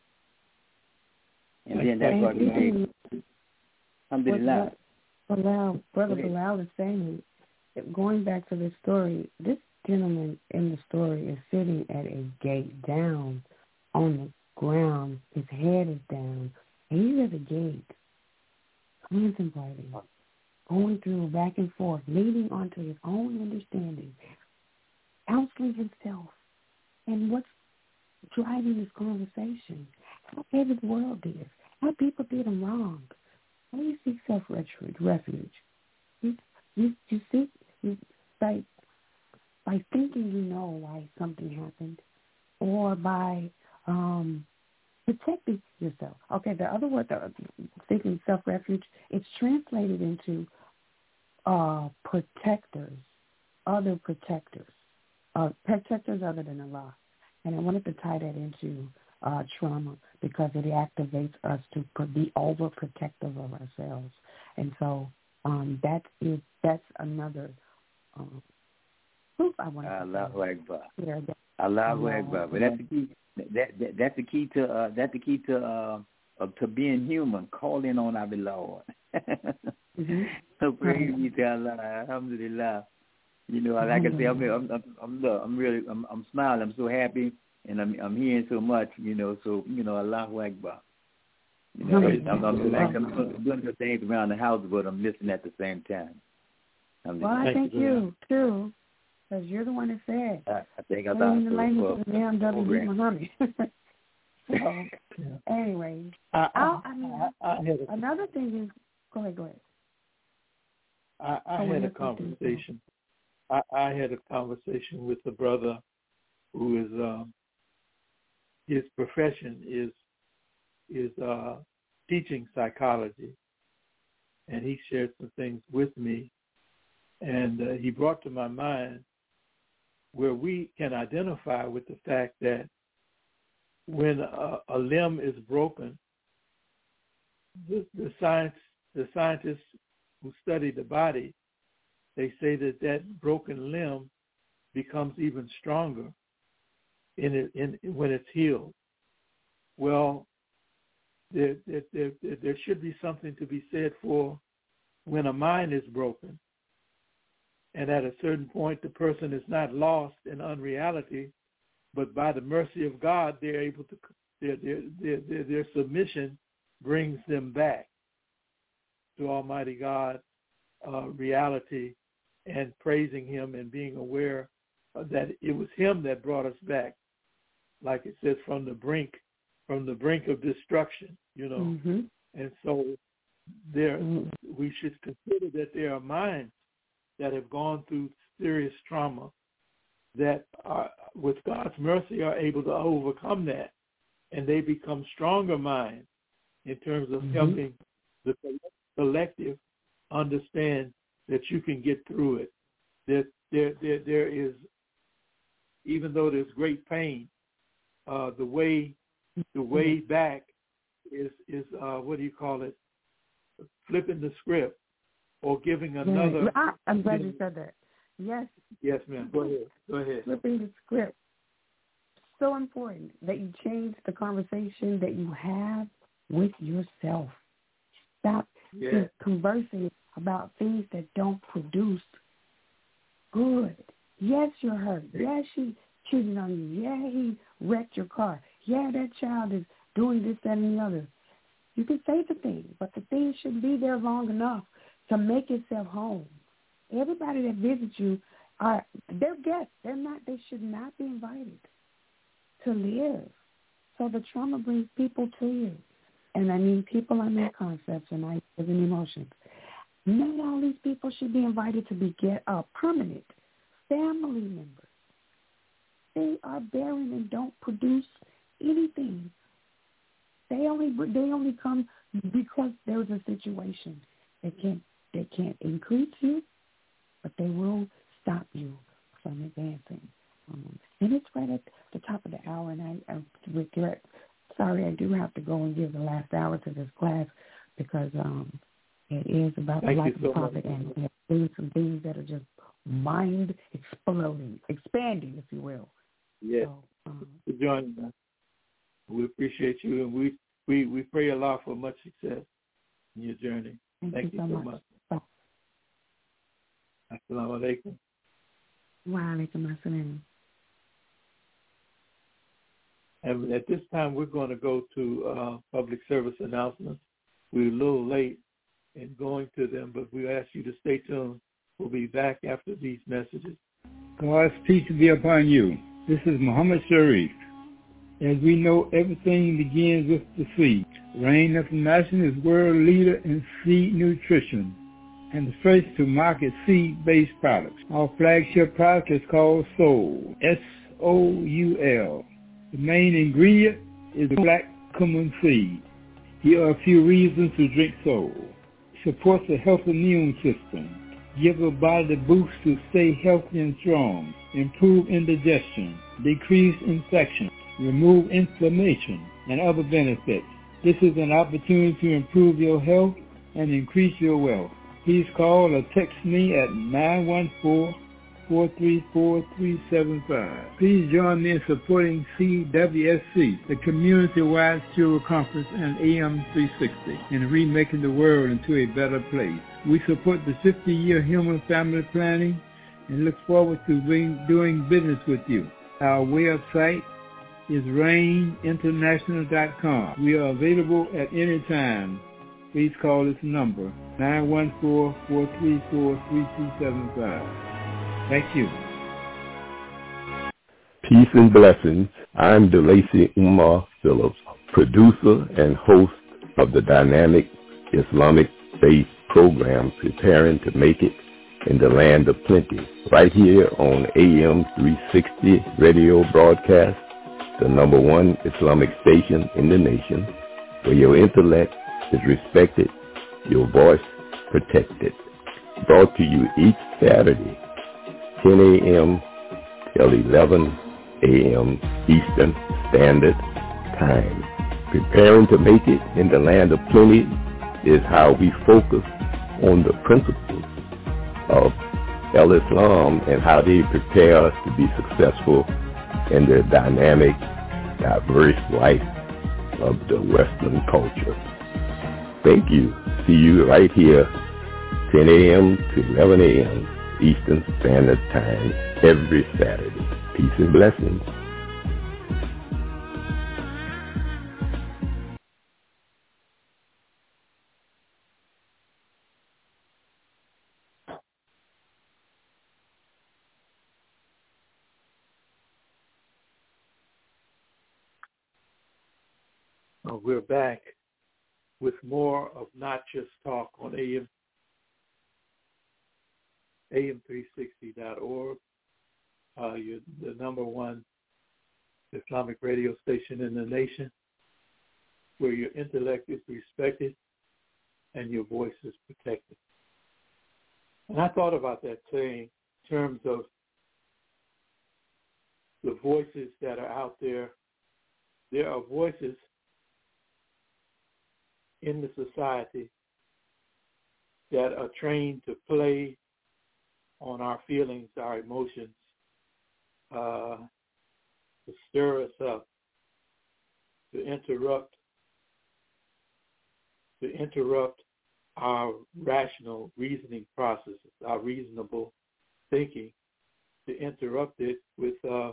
And then that's what we did. Alhamdulillah. Bilal, Brother Bilal is saying, going back to this story, this gentleman in the story is sitting at a gate down on the ground. His head is down. And he's at the gate, contemplating, going through back and forth, leading onto his own understanding, counseling himself, and what's driving this conversation. How heavy the world is. How people did him wrong. How do you seek self-refuge? Refuge. You, you, you seek you, by by thinking you know why something happened, or by um, protecting yourself. Okay, the other word, the, thinking self-refuge, it's translated into uh, protectors, other protectors, uh, protectors other than Allah. And I wanted to tie that into Uh, trauma, because it activates us to be overprotective of ourselves, and so um, that is that's another um, proof I want to. Allahu Akbar. Allahu Akbar. But that's the key. That, that that's the key to uh, that's the key to uh, uh, to being human. Calling on our Lord. mm-hmm. So praise be to Allah. Alhamdulillah. You know, like I say, I'm I'm I'm, I'm, I'm really I'm, I'm smiling. I'm so happy. And I'm I'm hearing so much, you know. So you know, Allahu Akbar. You know, I'm, I'm, like, I'm doing the things around the house, but I'm listening at the same time. I'm well, I thank you too, because you're the one that said. I, I think I thought in the language of the M W B Muhammad. So yeah. Anyway, I, I, I mean, I, I had a, another thing is, go ahead, go ahead. I, I had a conversation. I, I had a conversation with a brother who is. Um, His profession is is uh, teaching psychology, and he shared some things with me, and uh, he brought to my mind where we can identify with the fact that when a, a limb is broken, the, the science the scientists who study the body, they say that that broken limb becomes even stronger in it in when it's healed. Well, there, there, there, there should be something to be said for when a mind is broken. and at a certain point the person is not lost in unreality, but by the mercy of God, they're able to, their, their, their, their, their submission brings them back to Almighty God, uh, reality, and praising him and being aware that it was him that brought us back, like it says, from the brink, from the brink of destruction, you know. Mm-hmm. And so there, we should consider that there are minds that have gone through serious trauma that are, with God's mercy, are able to overcome that, and they become stronger minds in terms of mm-hmm. helping the collective understand that you can get through it. That there, there, there is, even though there's great pain, uh, the way, the way mm-hmm. back is is uh, what do you call it? Flipping the script or giving another. Yeah, I, I'm glad you said that. Yes. Yes, ma'am. Go ahead. Go ahead. Flipping the script. So important that you change the conversation that you have with yourself. Stop yeah. conversing about things that don't produce good. Yes, you're hurt. Yes, she cheated on you. Yeah, he wrecked your car. Yeah, that child is doing this, that, and the other. You can say the thing, but the thing should be there long enough to make itself home. Everybody that visits you, are they're guests. They're not. They should not be invited to live. So the trauma brings people to you. And I mean people, I mean concepts and ideas and emotions. Not all these people should be invited to be get a permanent family members. They are barren and don't produce anything. They only they only come because there's a situation. They can't they can't increase you, but they will stop you from advancing. Um, and it's right at the top of the hour, and I, I regret. Sorry, I do have to go and give the last hour to this class because um, it is about the life of the prophet, and we are doing some things that are just mind exploding, expanding, if you will. Yes. So, um, for joining us. We appreciate you, and we, we, we pray a lot for much success in your journey. Thank, Thank you, you so, so much. much. Assalamu alaikum. Wa alaikum assalam. And at this time, we're going to go to uh, public service announcements. We're a little late in going to them, but we ask you to stay tuned. We'll be back after these messages. God's peace be upon you. This is Muhammad Sharif. As we know, everything begins with the seed. Rain International is world leader in seed nutrition and the first to market seed-based products. Our flagship product is called Soul, S O U L. The main ingredient is black cumin seed. Here are a few reasons to drink Soul. Supports a healthy immune system. Give the body the boost to stay healthy and strong. Improve indigestion. Decrease infection. Remove inflammation and other benefits. This is an opportunity to improve your health and increase your wealth. Please call or text me at nine one four, four three four, three seven five. Please join me in supporting C W S C, the Community-Wide Steward Conference, and A M three sixty, in remaking the world into a better place. We support the fifty-year Human Family Planning and look forward to being, doing business with you. Our website is rain international dot com. We are available at any time. Please call this number, nine one four, four three four, three two seven five. Thank you. Peace and blessings. I'm DeLacy Umar Phillips, producer and host of the dynamic Islamic-based program Preparing to Make It in the Land of Plenty, right here on A M three sixty radio broadcast, the number one Islamic station in the nation, where your intellect is respected, your voice protected. Brought to you each Saturday, ten a.m. till eleven a.m. Eastern Standard Time. Preparing to make it in the land of plenty is how we focus on the principles of Al-Islam and how they prepare us to be successful in the dynamic, diverse life of the Western culture. Thank you. See you right here, ten a.m. to eleven a.m. Eastern Standard Time every Saturday. Peace and blessings. Uh, we're back with more of Not Just Talk on A M A M three sixty dot org, uh, you're the number one Islamic radio station in the nation, where your intellect is respected and your voice is protected. And I thought about that saying in terms of the voices that are out there. There are voices in the society that are trained to play on our feelings, our emotions, uh, to stir us up, to interrupt, to interrupt our rational reasoning processes, our reasonable thinking, to interrupt it with uh,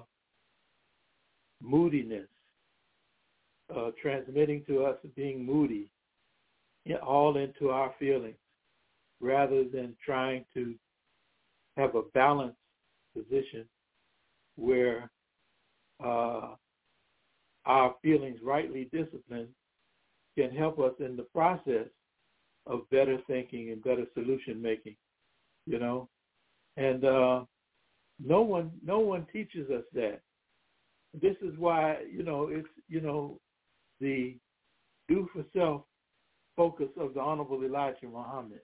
moodiness, uh, transmitting to us being moody, all into our feelings, rather than trying to have a balanced position where uh, our feelings, rightly disciplined, can help us in the process of better thinking and better solution making. You know, and uh, no one, no one teaches us that. This is why, you know, it's you know, the do for self focus of the Honorable Elijah Muhammad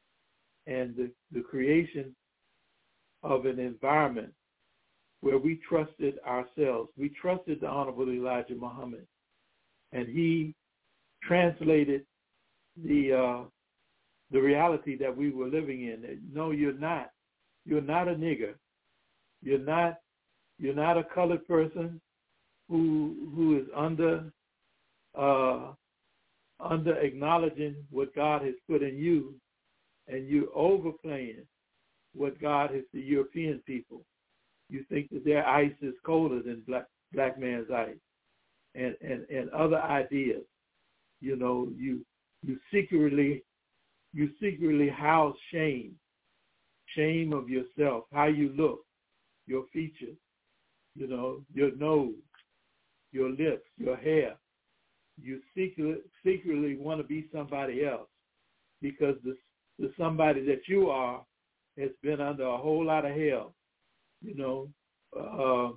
and the, the creation of an environment where we trusted ourselves. We trusted the Honorable Elijah Muhammad, and he translated the uh, the reality that we were living in. No, you're not. You're not a nigger. You're not. You're not a colored person who who is under. Uh, under acknowledging what God has put in you, and you're overplaying what God has to European people. You think that their ice is colder than black black man's ice, and, and, and other ideas. You know, you you secretly you secretly house shame, shame of yourself, how you look, your features, you know, your nose, your lips, your hair. You secretly, secretly want to be somebody else because the, the somebody that you are has been under a whole lot of hell, you know, uh,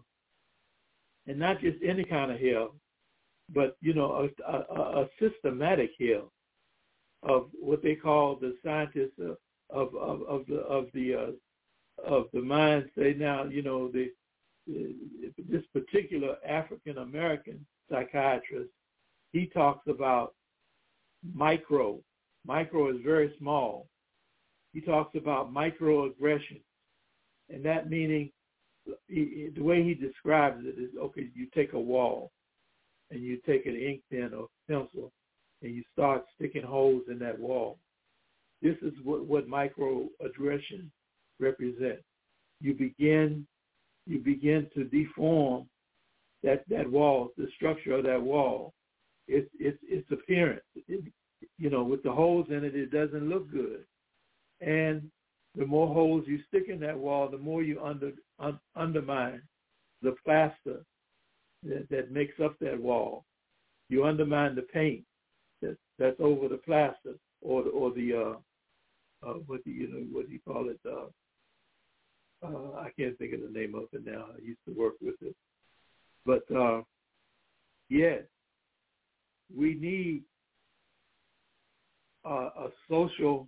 and not just any kind of hell, but, you know, a, a, a systematic hell of what they call the scientists of, of, of, of the of the uh, of the mind say now, you know, the, the this particular African American psychiatrist. He talks about micro. Micro is very small. He talks about microaggression, and that meaning he, the way he describes it is, okay, you take a wall and you take an ink pen or pencil and you start sticking holes in that wall. This is what, what microaggression represents. You begin, you begin to deform that, that wall, the structure of that wall. It's it's its appearance. It, you know, with the holes in it, it doesn't look good. And the more holes you stick in that wall, the more you under un, undermine the plaster that, that makes up that wall. You undermine the paint that that's over the plaster, or the, or the uh, uh, what do you know what do you call it? Uh, uh, I can't think of the name of it now. I used to work with it, but uh, yes. We need uh, a social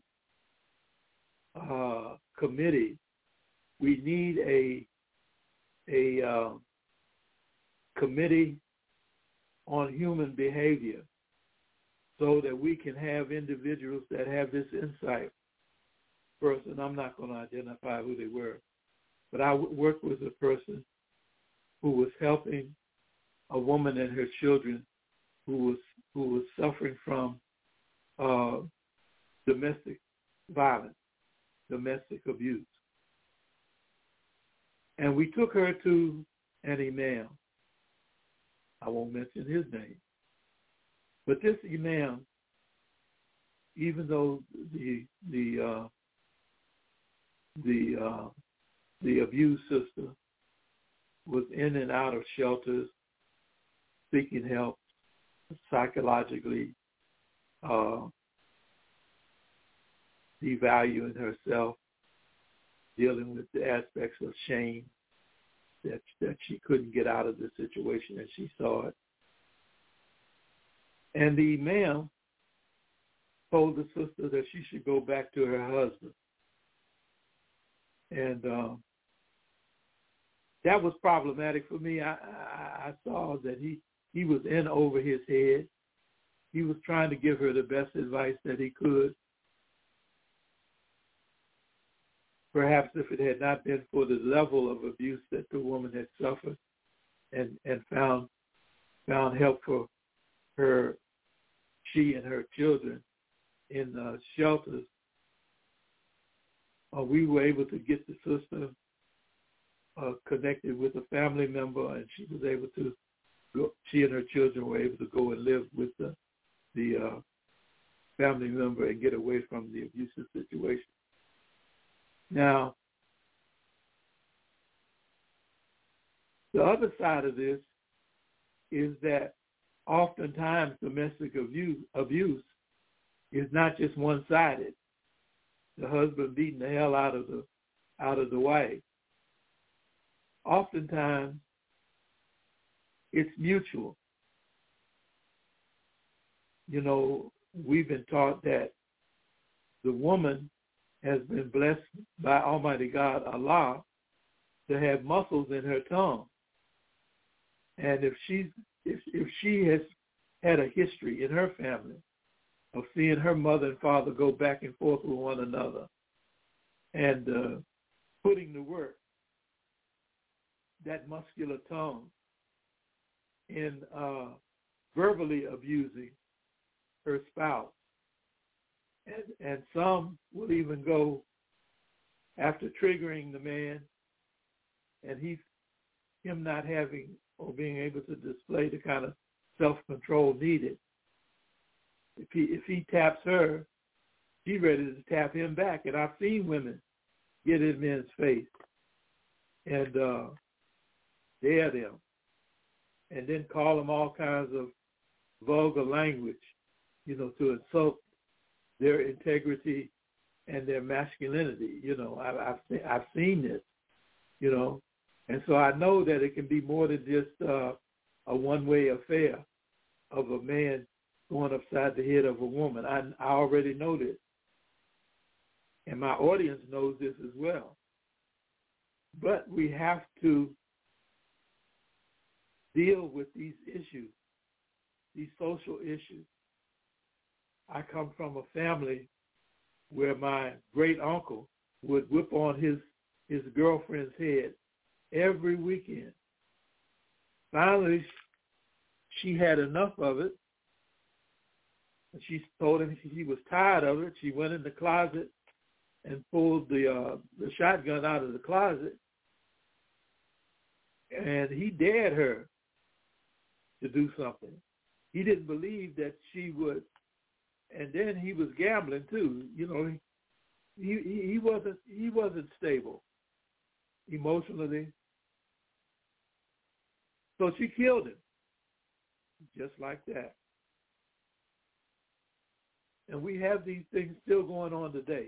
uh, committee. We need a a uh, committee on human behavior, so that we can have individuals that have this insight. First, and I'm not going to identify who they were, but I worked with a person who was helping a woman and her children who was who was suffering from uh, domestic violence, domestic abuse. And we took her to an imam. I won't mention his name. But this imam, even though the the uh, the uh, the abused sister was in and out of shelters, seeking help, psychologically uh, devaluing herself, dealing with the aspects of shame that that she couldn't get out of the situation as she saw it. And the imam told the sister that she should go back to her husband. And um, that was problematic for me. I, I, I saw that he, he was in over his head. He was trying to give her the best advice that he could. Perhaps if it had not been for the level of abuse that the woman had suffered and, and found found help for her, she and her children in uh, shelters, uh, we were able to get the sister uh, connected with a family member, and she was able to go, she and her children were able to go and live with the, the uh, family member and get away from the abusive situation. Now, the other side of this is that oftentimes domestic abuse, abuse is not just one-sided. The husband beating the hell out of the out of the wife. Oftentimes, it's mutual. You know, we've been taught that the woman has been blessed by Almighty God, Allah, to have muscles in her tongue. And if she's if if she has had a history in her family of seeing her mother and father go back and forth with one another and uh, putting to work that muscular tongue in uh, verbally abusing her spouse. And, and some will even go after triggering the man and he, him not having or being able to display the kind of self-control needed. If he if he taps her, she's ready to tap him back. And I've seen women get in men's face and uh, dare them and then call them all kinds of vulgar language, you know, to insult their integrity and their masculinity. You know, I, I've, I've seen this, you know. And so I know that it can be more than just uh, a one-way affair of a man going upside the head of a woman. I, I already know this. And my audience knows this as well. But we have to deal with these issues, these social issues. I come from a family where my great uncle would whip on his, his girlfriend's head every weekend. Finally, she had enough of it. And she told him she was tired of it. She went in the closet and pulled the uh, the shotgun out of the closet. And he dared her to do something. He didn't believe that she would. And then he was gambling too. You know, he he, he wasn't he wasn't stable emotionally. So she killed him, just like that. And we have these things still going on today.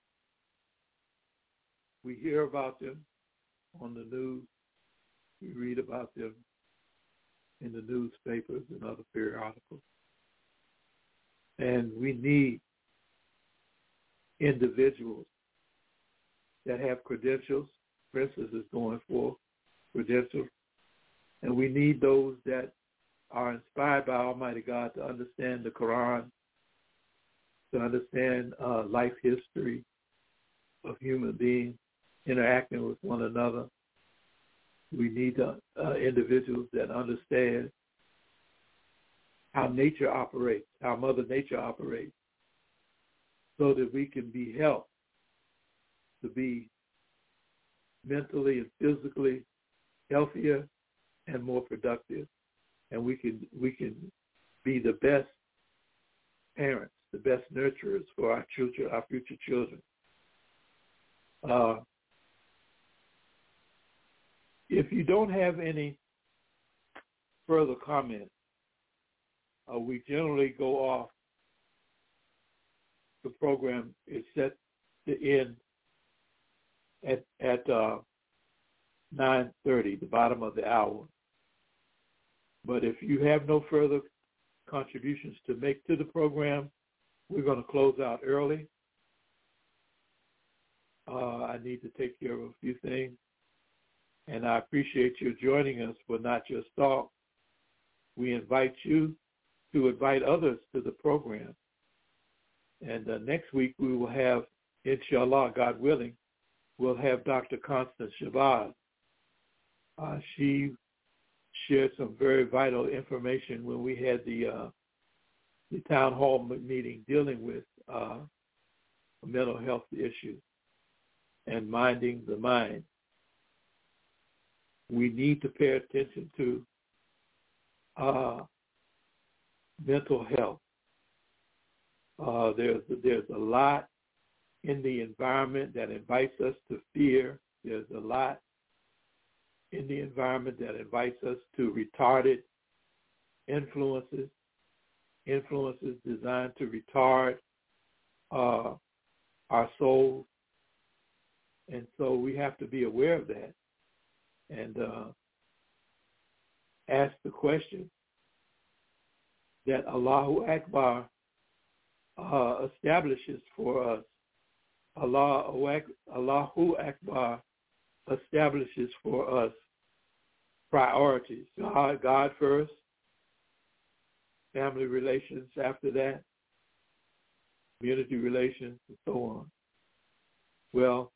We hear about them on the news. We read about them in the newspapers and other periodicals. And we need individuals that have credentials. Princess is going for credentials. And we need those that are inspired by Almighty God to understand the Quran, to understand uh, life history of human beings interacting with one another. We need uh, uh, individuals that understand how nature operates, how Mother Nature operates, so that we can be helped to be mentally and physically healthier and more productive, and we can we can be the best parents, the best nurturers for our children, our future children. Uh, if you don't have any further comments, uh, we generally go off. The program is set to end at at uh, nine thirty, the bottom of the hour. But if you have no further contributions to make to the program, we're going to close out early. Uh, I need to take care of a few things. And I appreciate you joining us for Not Just Talk. We invite you to invite others to the program. And uh, next week we will have, inshallah, God willing, we'll have Doctor Constance Shabazz. Uh, she shared some very vital information when we had the uh, the town hall meeting dealing with uh, mental health issues and minding the mind. We need to pay attention to uh, mental health. Uh, there's there's a lot in the environment that invites us to fear. There's a lot in the environment that invites us to retarded influences, influences designed to retard uh, our souls. And so we have to be aware of that and uh, ask the question that Allahu Akbar uh, establishes for us. Allah, Allahu Akbar establishes for us priorities. God, God first, family relations after that, community relations, and so on. Well,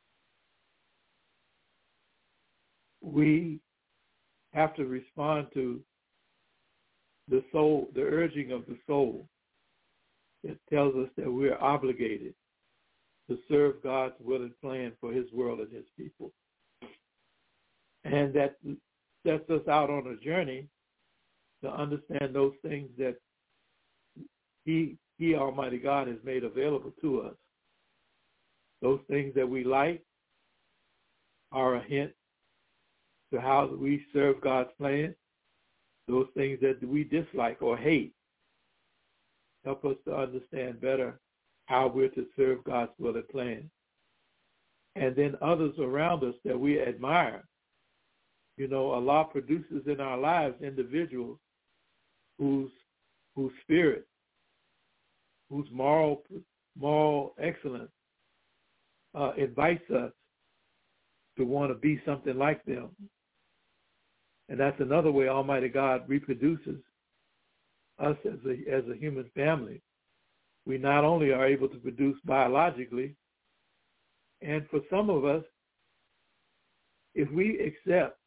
we have to respond to the soul, the urging of the soul that tells us that we're obligated to serve God's will and plan for his world and his people. And that sets us out on a journey to understand those things that he, he, Almighty God, has made available to us. Those things that we like are a hint to how we serve God's plan. Those things that we dislike or hate help us to understand better how we're to serve God's will and plan. And then others around us that we admire. You know, Allah produces in our lives individuals whose whose spirit, whose moral moral excellence uh, invites us to want to be something like them. And that's another way Almighty God reproduces us as a as a human family. We not only are able to produce biologically, and for some of us, if we accept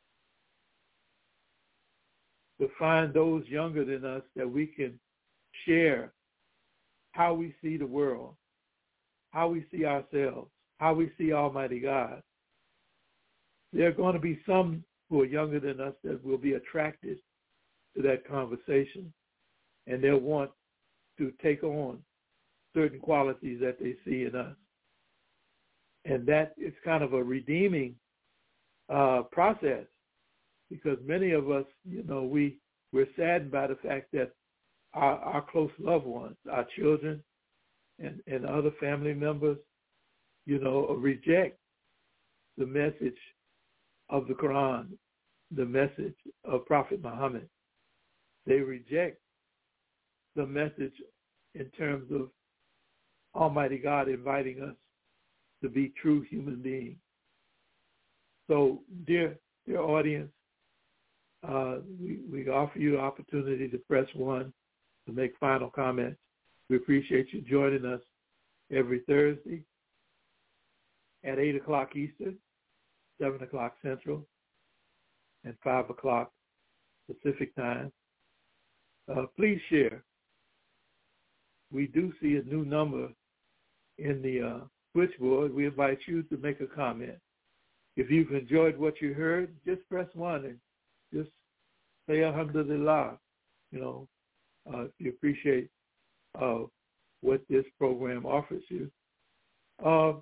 to find those younger than us that we can share how we see the world, how we see ourselves, how we see Almighty God, there are going to be some who are younger than us that will be attracted to that conversation, and they'll want to take on certain qualities that they see in us. And that is kind of a redeeming uh, process, because many of us, you know, we, we're saddened by the fact that our, our close loved ones, our children and, and other family members, you know, reject the message of the Quran, the message of Prophet Muhammad. They reject the message in terms of Almighty God inviting us to be true human beings. So, dear, dear audience, uh, we, we offer you the opportunity to press one to make final comments. We appreciate you joining us every Thursday at eight o'clock Eastern, seven o'clock Central, and five o'clock Pacific time. Uh, please share. We do see a new number in the uh, switchboard. We invite you to make a comment. if you've enjoyed what you heard, just press one and just say alhamdulillah, you know, uh, if you appreciate uh, what this program offers you. Uh,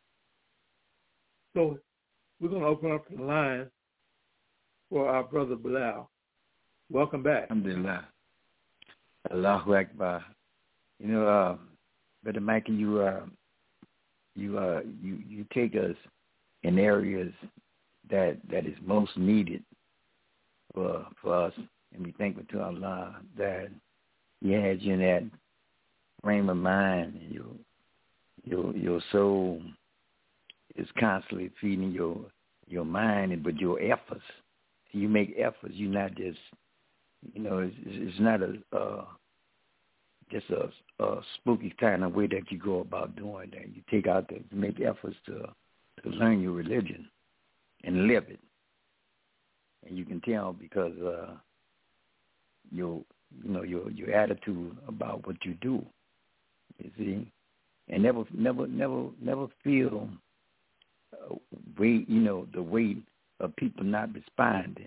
so we're going to open up the line for our brother Bilal. Welcome back. Alhamdulillah. Allahu Akbar. You know, uh, Brother Mikey, you uh, you uh, you you take us in areas that that is most needed for for us, and we thankful to Allah that He has you in that frame of mind, and your your your soul is constantly feeding your your mind, but your efforts. You make efforts. You're not just, you know, it's, it's not a uh, just a, a spooky kind of way that you go about doing that. You take out the, you make efforts to to learn your religion and live it, and you can tell because uh, your you know your your attitude about what you do. You see, and never never never never feel uh, weight. You know the weight of people not responding,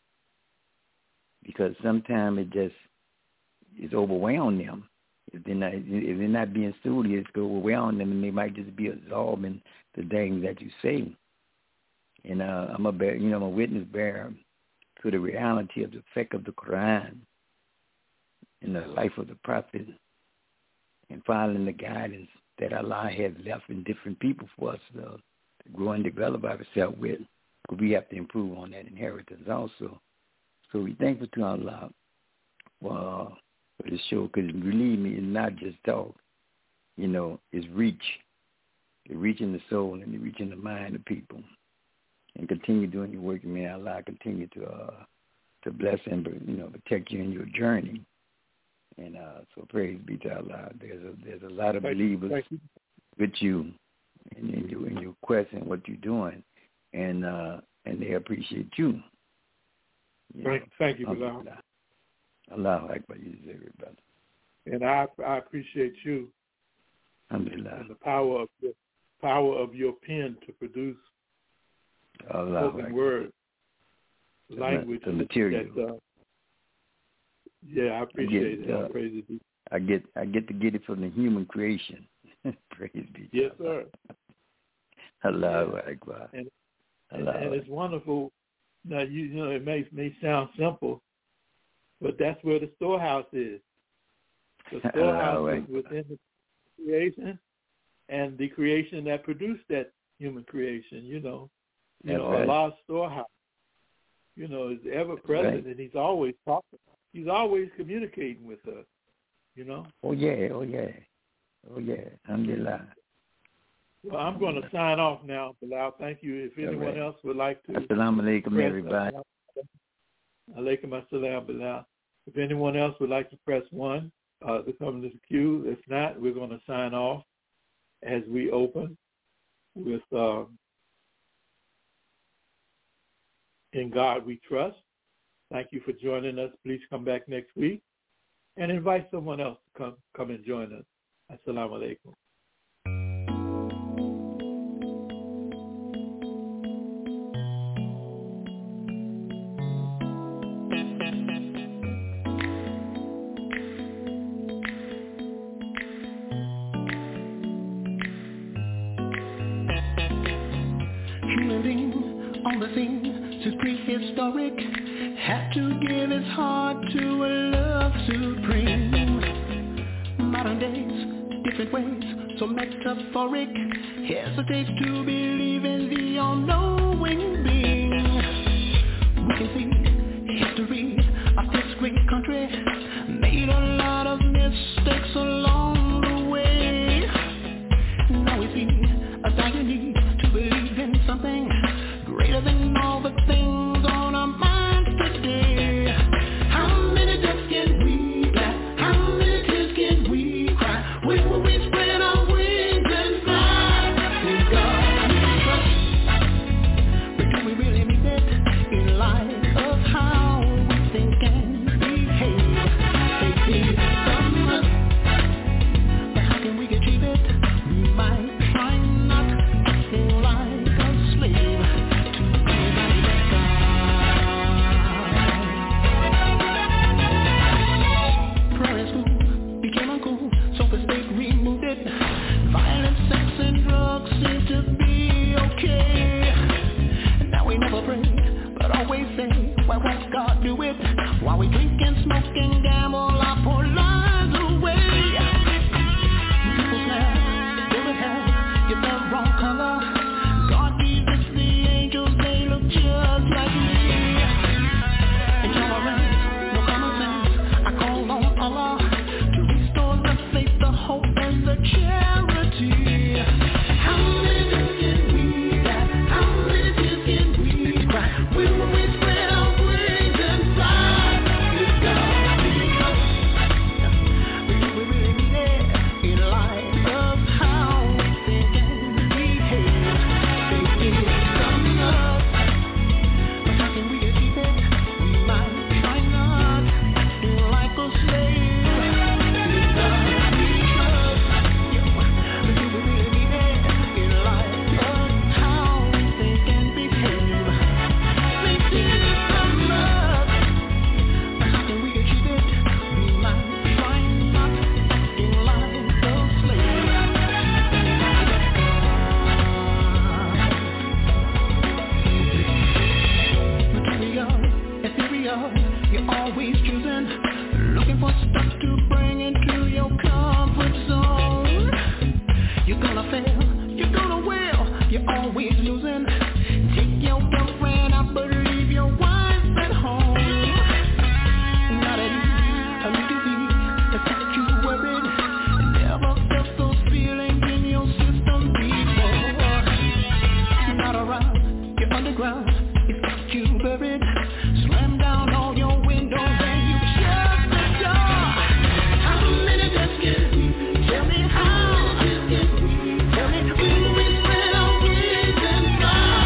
because sometimes it just is overwhelm them. If they're not, if they're not being studious, it overwhelm them, and they might just be absorbing the things that you say. And uh, I'm a bear, you know, I'm a witness bearer to the reality of the effect of the Quran in the life of the Prophet, and following the guidance that Allah has left in different people for us to, to grow and develop ourselves with. We have to improve on that inheritance also. So we thankful to Allah for, uh, for this show, because believe me, it's not just talk. You know, it's reach. It's reaching the soul and it's reaching the mind of people. And continue doing your work, and may Allah continue to uh, to bless and, you know, protect you in your journey. And uh, so praise be to Allah. There's a there's a lot of Thank believers you. with you in, in your in your quest and what you're doing. And uh, and they appreciate you. you Thank, know. thank you, Bilal. Allahu Akbar, you deserve it, brother. And I I appreciate you. Alhamdulillah. And the power of your power of your pen to produce Allahu spoken Akbar. word The, language. the material. That, uh, yeah, I appreciate I get, it. uh, I praise it. I get I get to get it from the human creation. Praise be to Yes, Allah. sir. Allahu Akbar. And, and, Allahu and it's wonderful. Now, you, you know, it may may sound simple, but that's where the storehouse is. The storehouse is within the creation, and the creation that produced that human creation. You know, you That's know, right. Allah's storehouse. You know, is ever present, right. and He's always talking. He's always communicating with us. You know. Oh yeah, oh yeah, oh yeah. Alhamdulillah. Well, I'm going to sign off now, Bilal. Thank you. If anyone right. else would like to. Assalamu alaikum, press, everybody. Alaikum assalam, Bilal. If anyone else would like to press one uh, to come to the queue, if not, we're going to sign off as we open with uh, In God We Trust. Thank you for joining us. Please come back next week and invite someone else to come come and join us. Assalamu alaikum. Human being on the scene since prehistoric, had to give his heart to a love supreme. Modern days, different ways, so metaphoric, hesitates to believe in the all-knowing being. We can see history of this great country made a lot of mistakes along the way. Now we see a dire need to believe in something greater than all the things on our minds today. How many deaths can we die? How many tears can we cry? When will we spread our wings and fly? In God we trust. But do we really mean it in light of smoke and gamble, I pour lies away. People glare, fill the hell, you're the wrong color. God gave us the angels, they look just like me. Intolerance, no common sense, I call on Allah to restore the faith, the hope, and the charity. How many can we die? How many tears can we cry? When we spread our wings and fly, it's gonna be us. We really mean it in light of how we think and behave. Faith is coming up, but how can we achieve it? We might try not acting like a slave. It's gonna be us. But do we really mean it in light of how we think and behave? Faith is coming up, but how can we achieve it? We might try not acting like a slave. Material, ethereal, you're always choosing, looking for stuff to bring into your comfort zone. You're gonna fail, you're gonna wail, you're always losing. Take your girlfriend out, but leave your wife at home. Not at ease, a new disease that got you worried. Never felt those feelings in your system before. Not around, you're underground, it's got you buried. Slam down all your windows and you shut the door. How many deaths can we? Tell me how. Tell me when we spread our wings and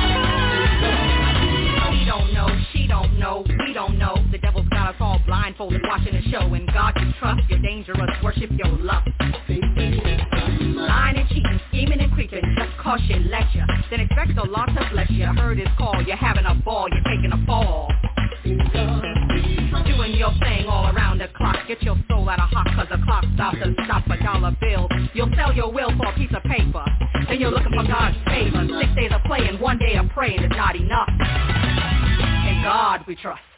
fly. He don't know, she don't know, we don't know. The devil's got us all blindfolded watching the show. And God you trust, you're dangerous, worship your lust. Lying and cheating, scheming and creeping, just cause she let you. Then expect the Lord to bless you. Heard his call, you're having a ball, you're taking a fall. Doing your thing all around the clock. Get your soul out of hot cause the clock stops and stop a dollar bill. You'll sell your will for a piece of paper. Then you're looking for God's favor. Six days of playing, one day of praying is not enough. In God we trust.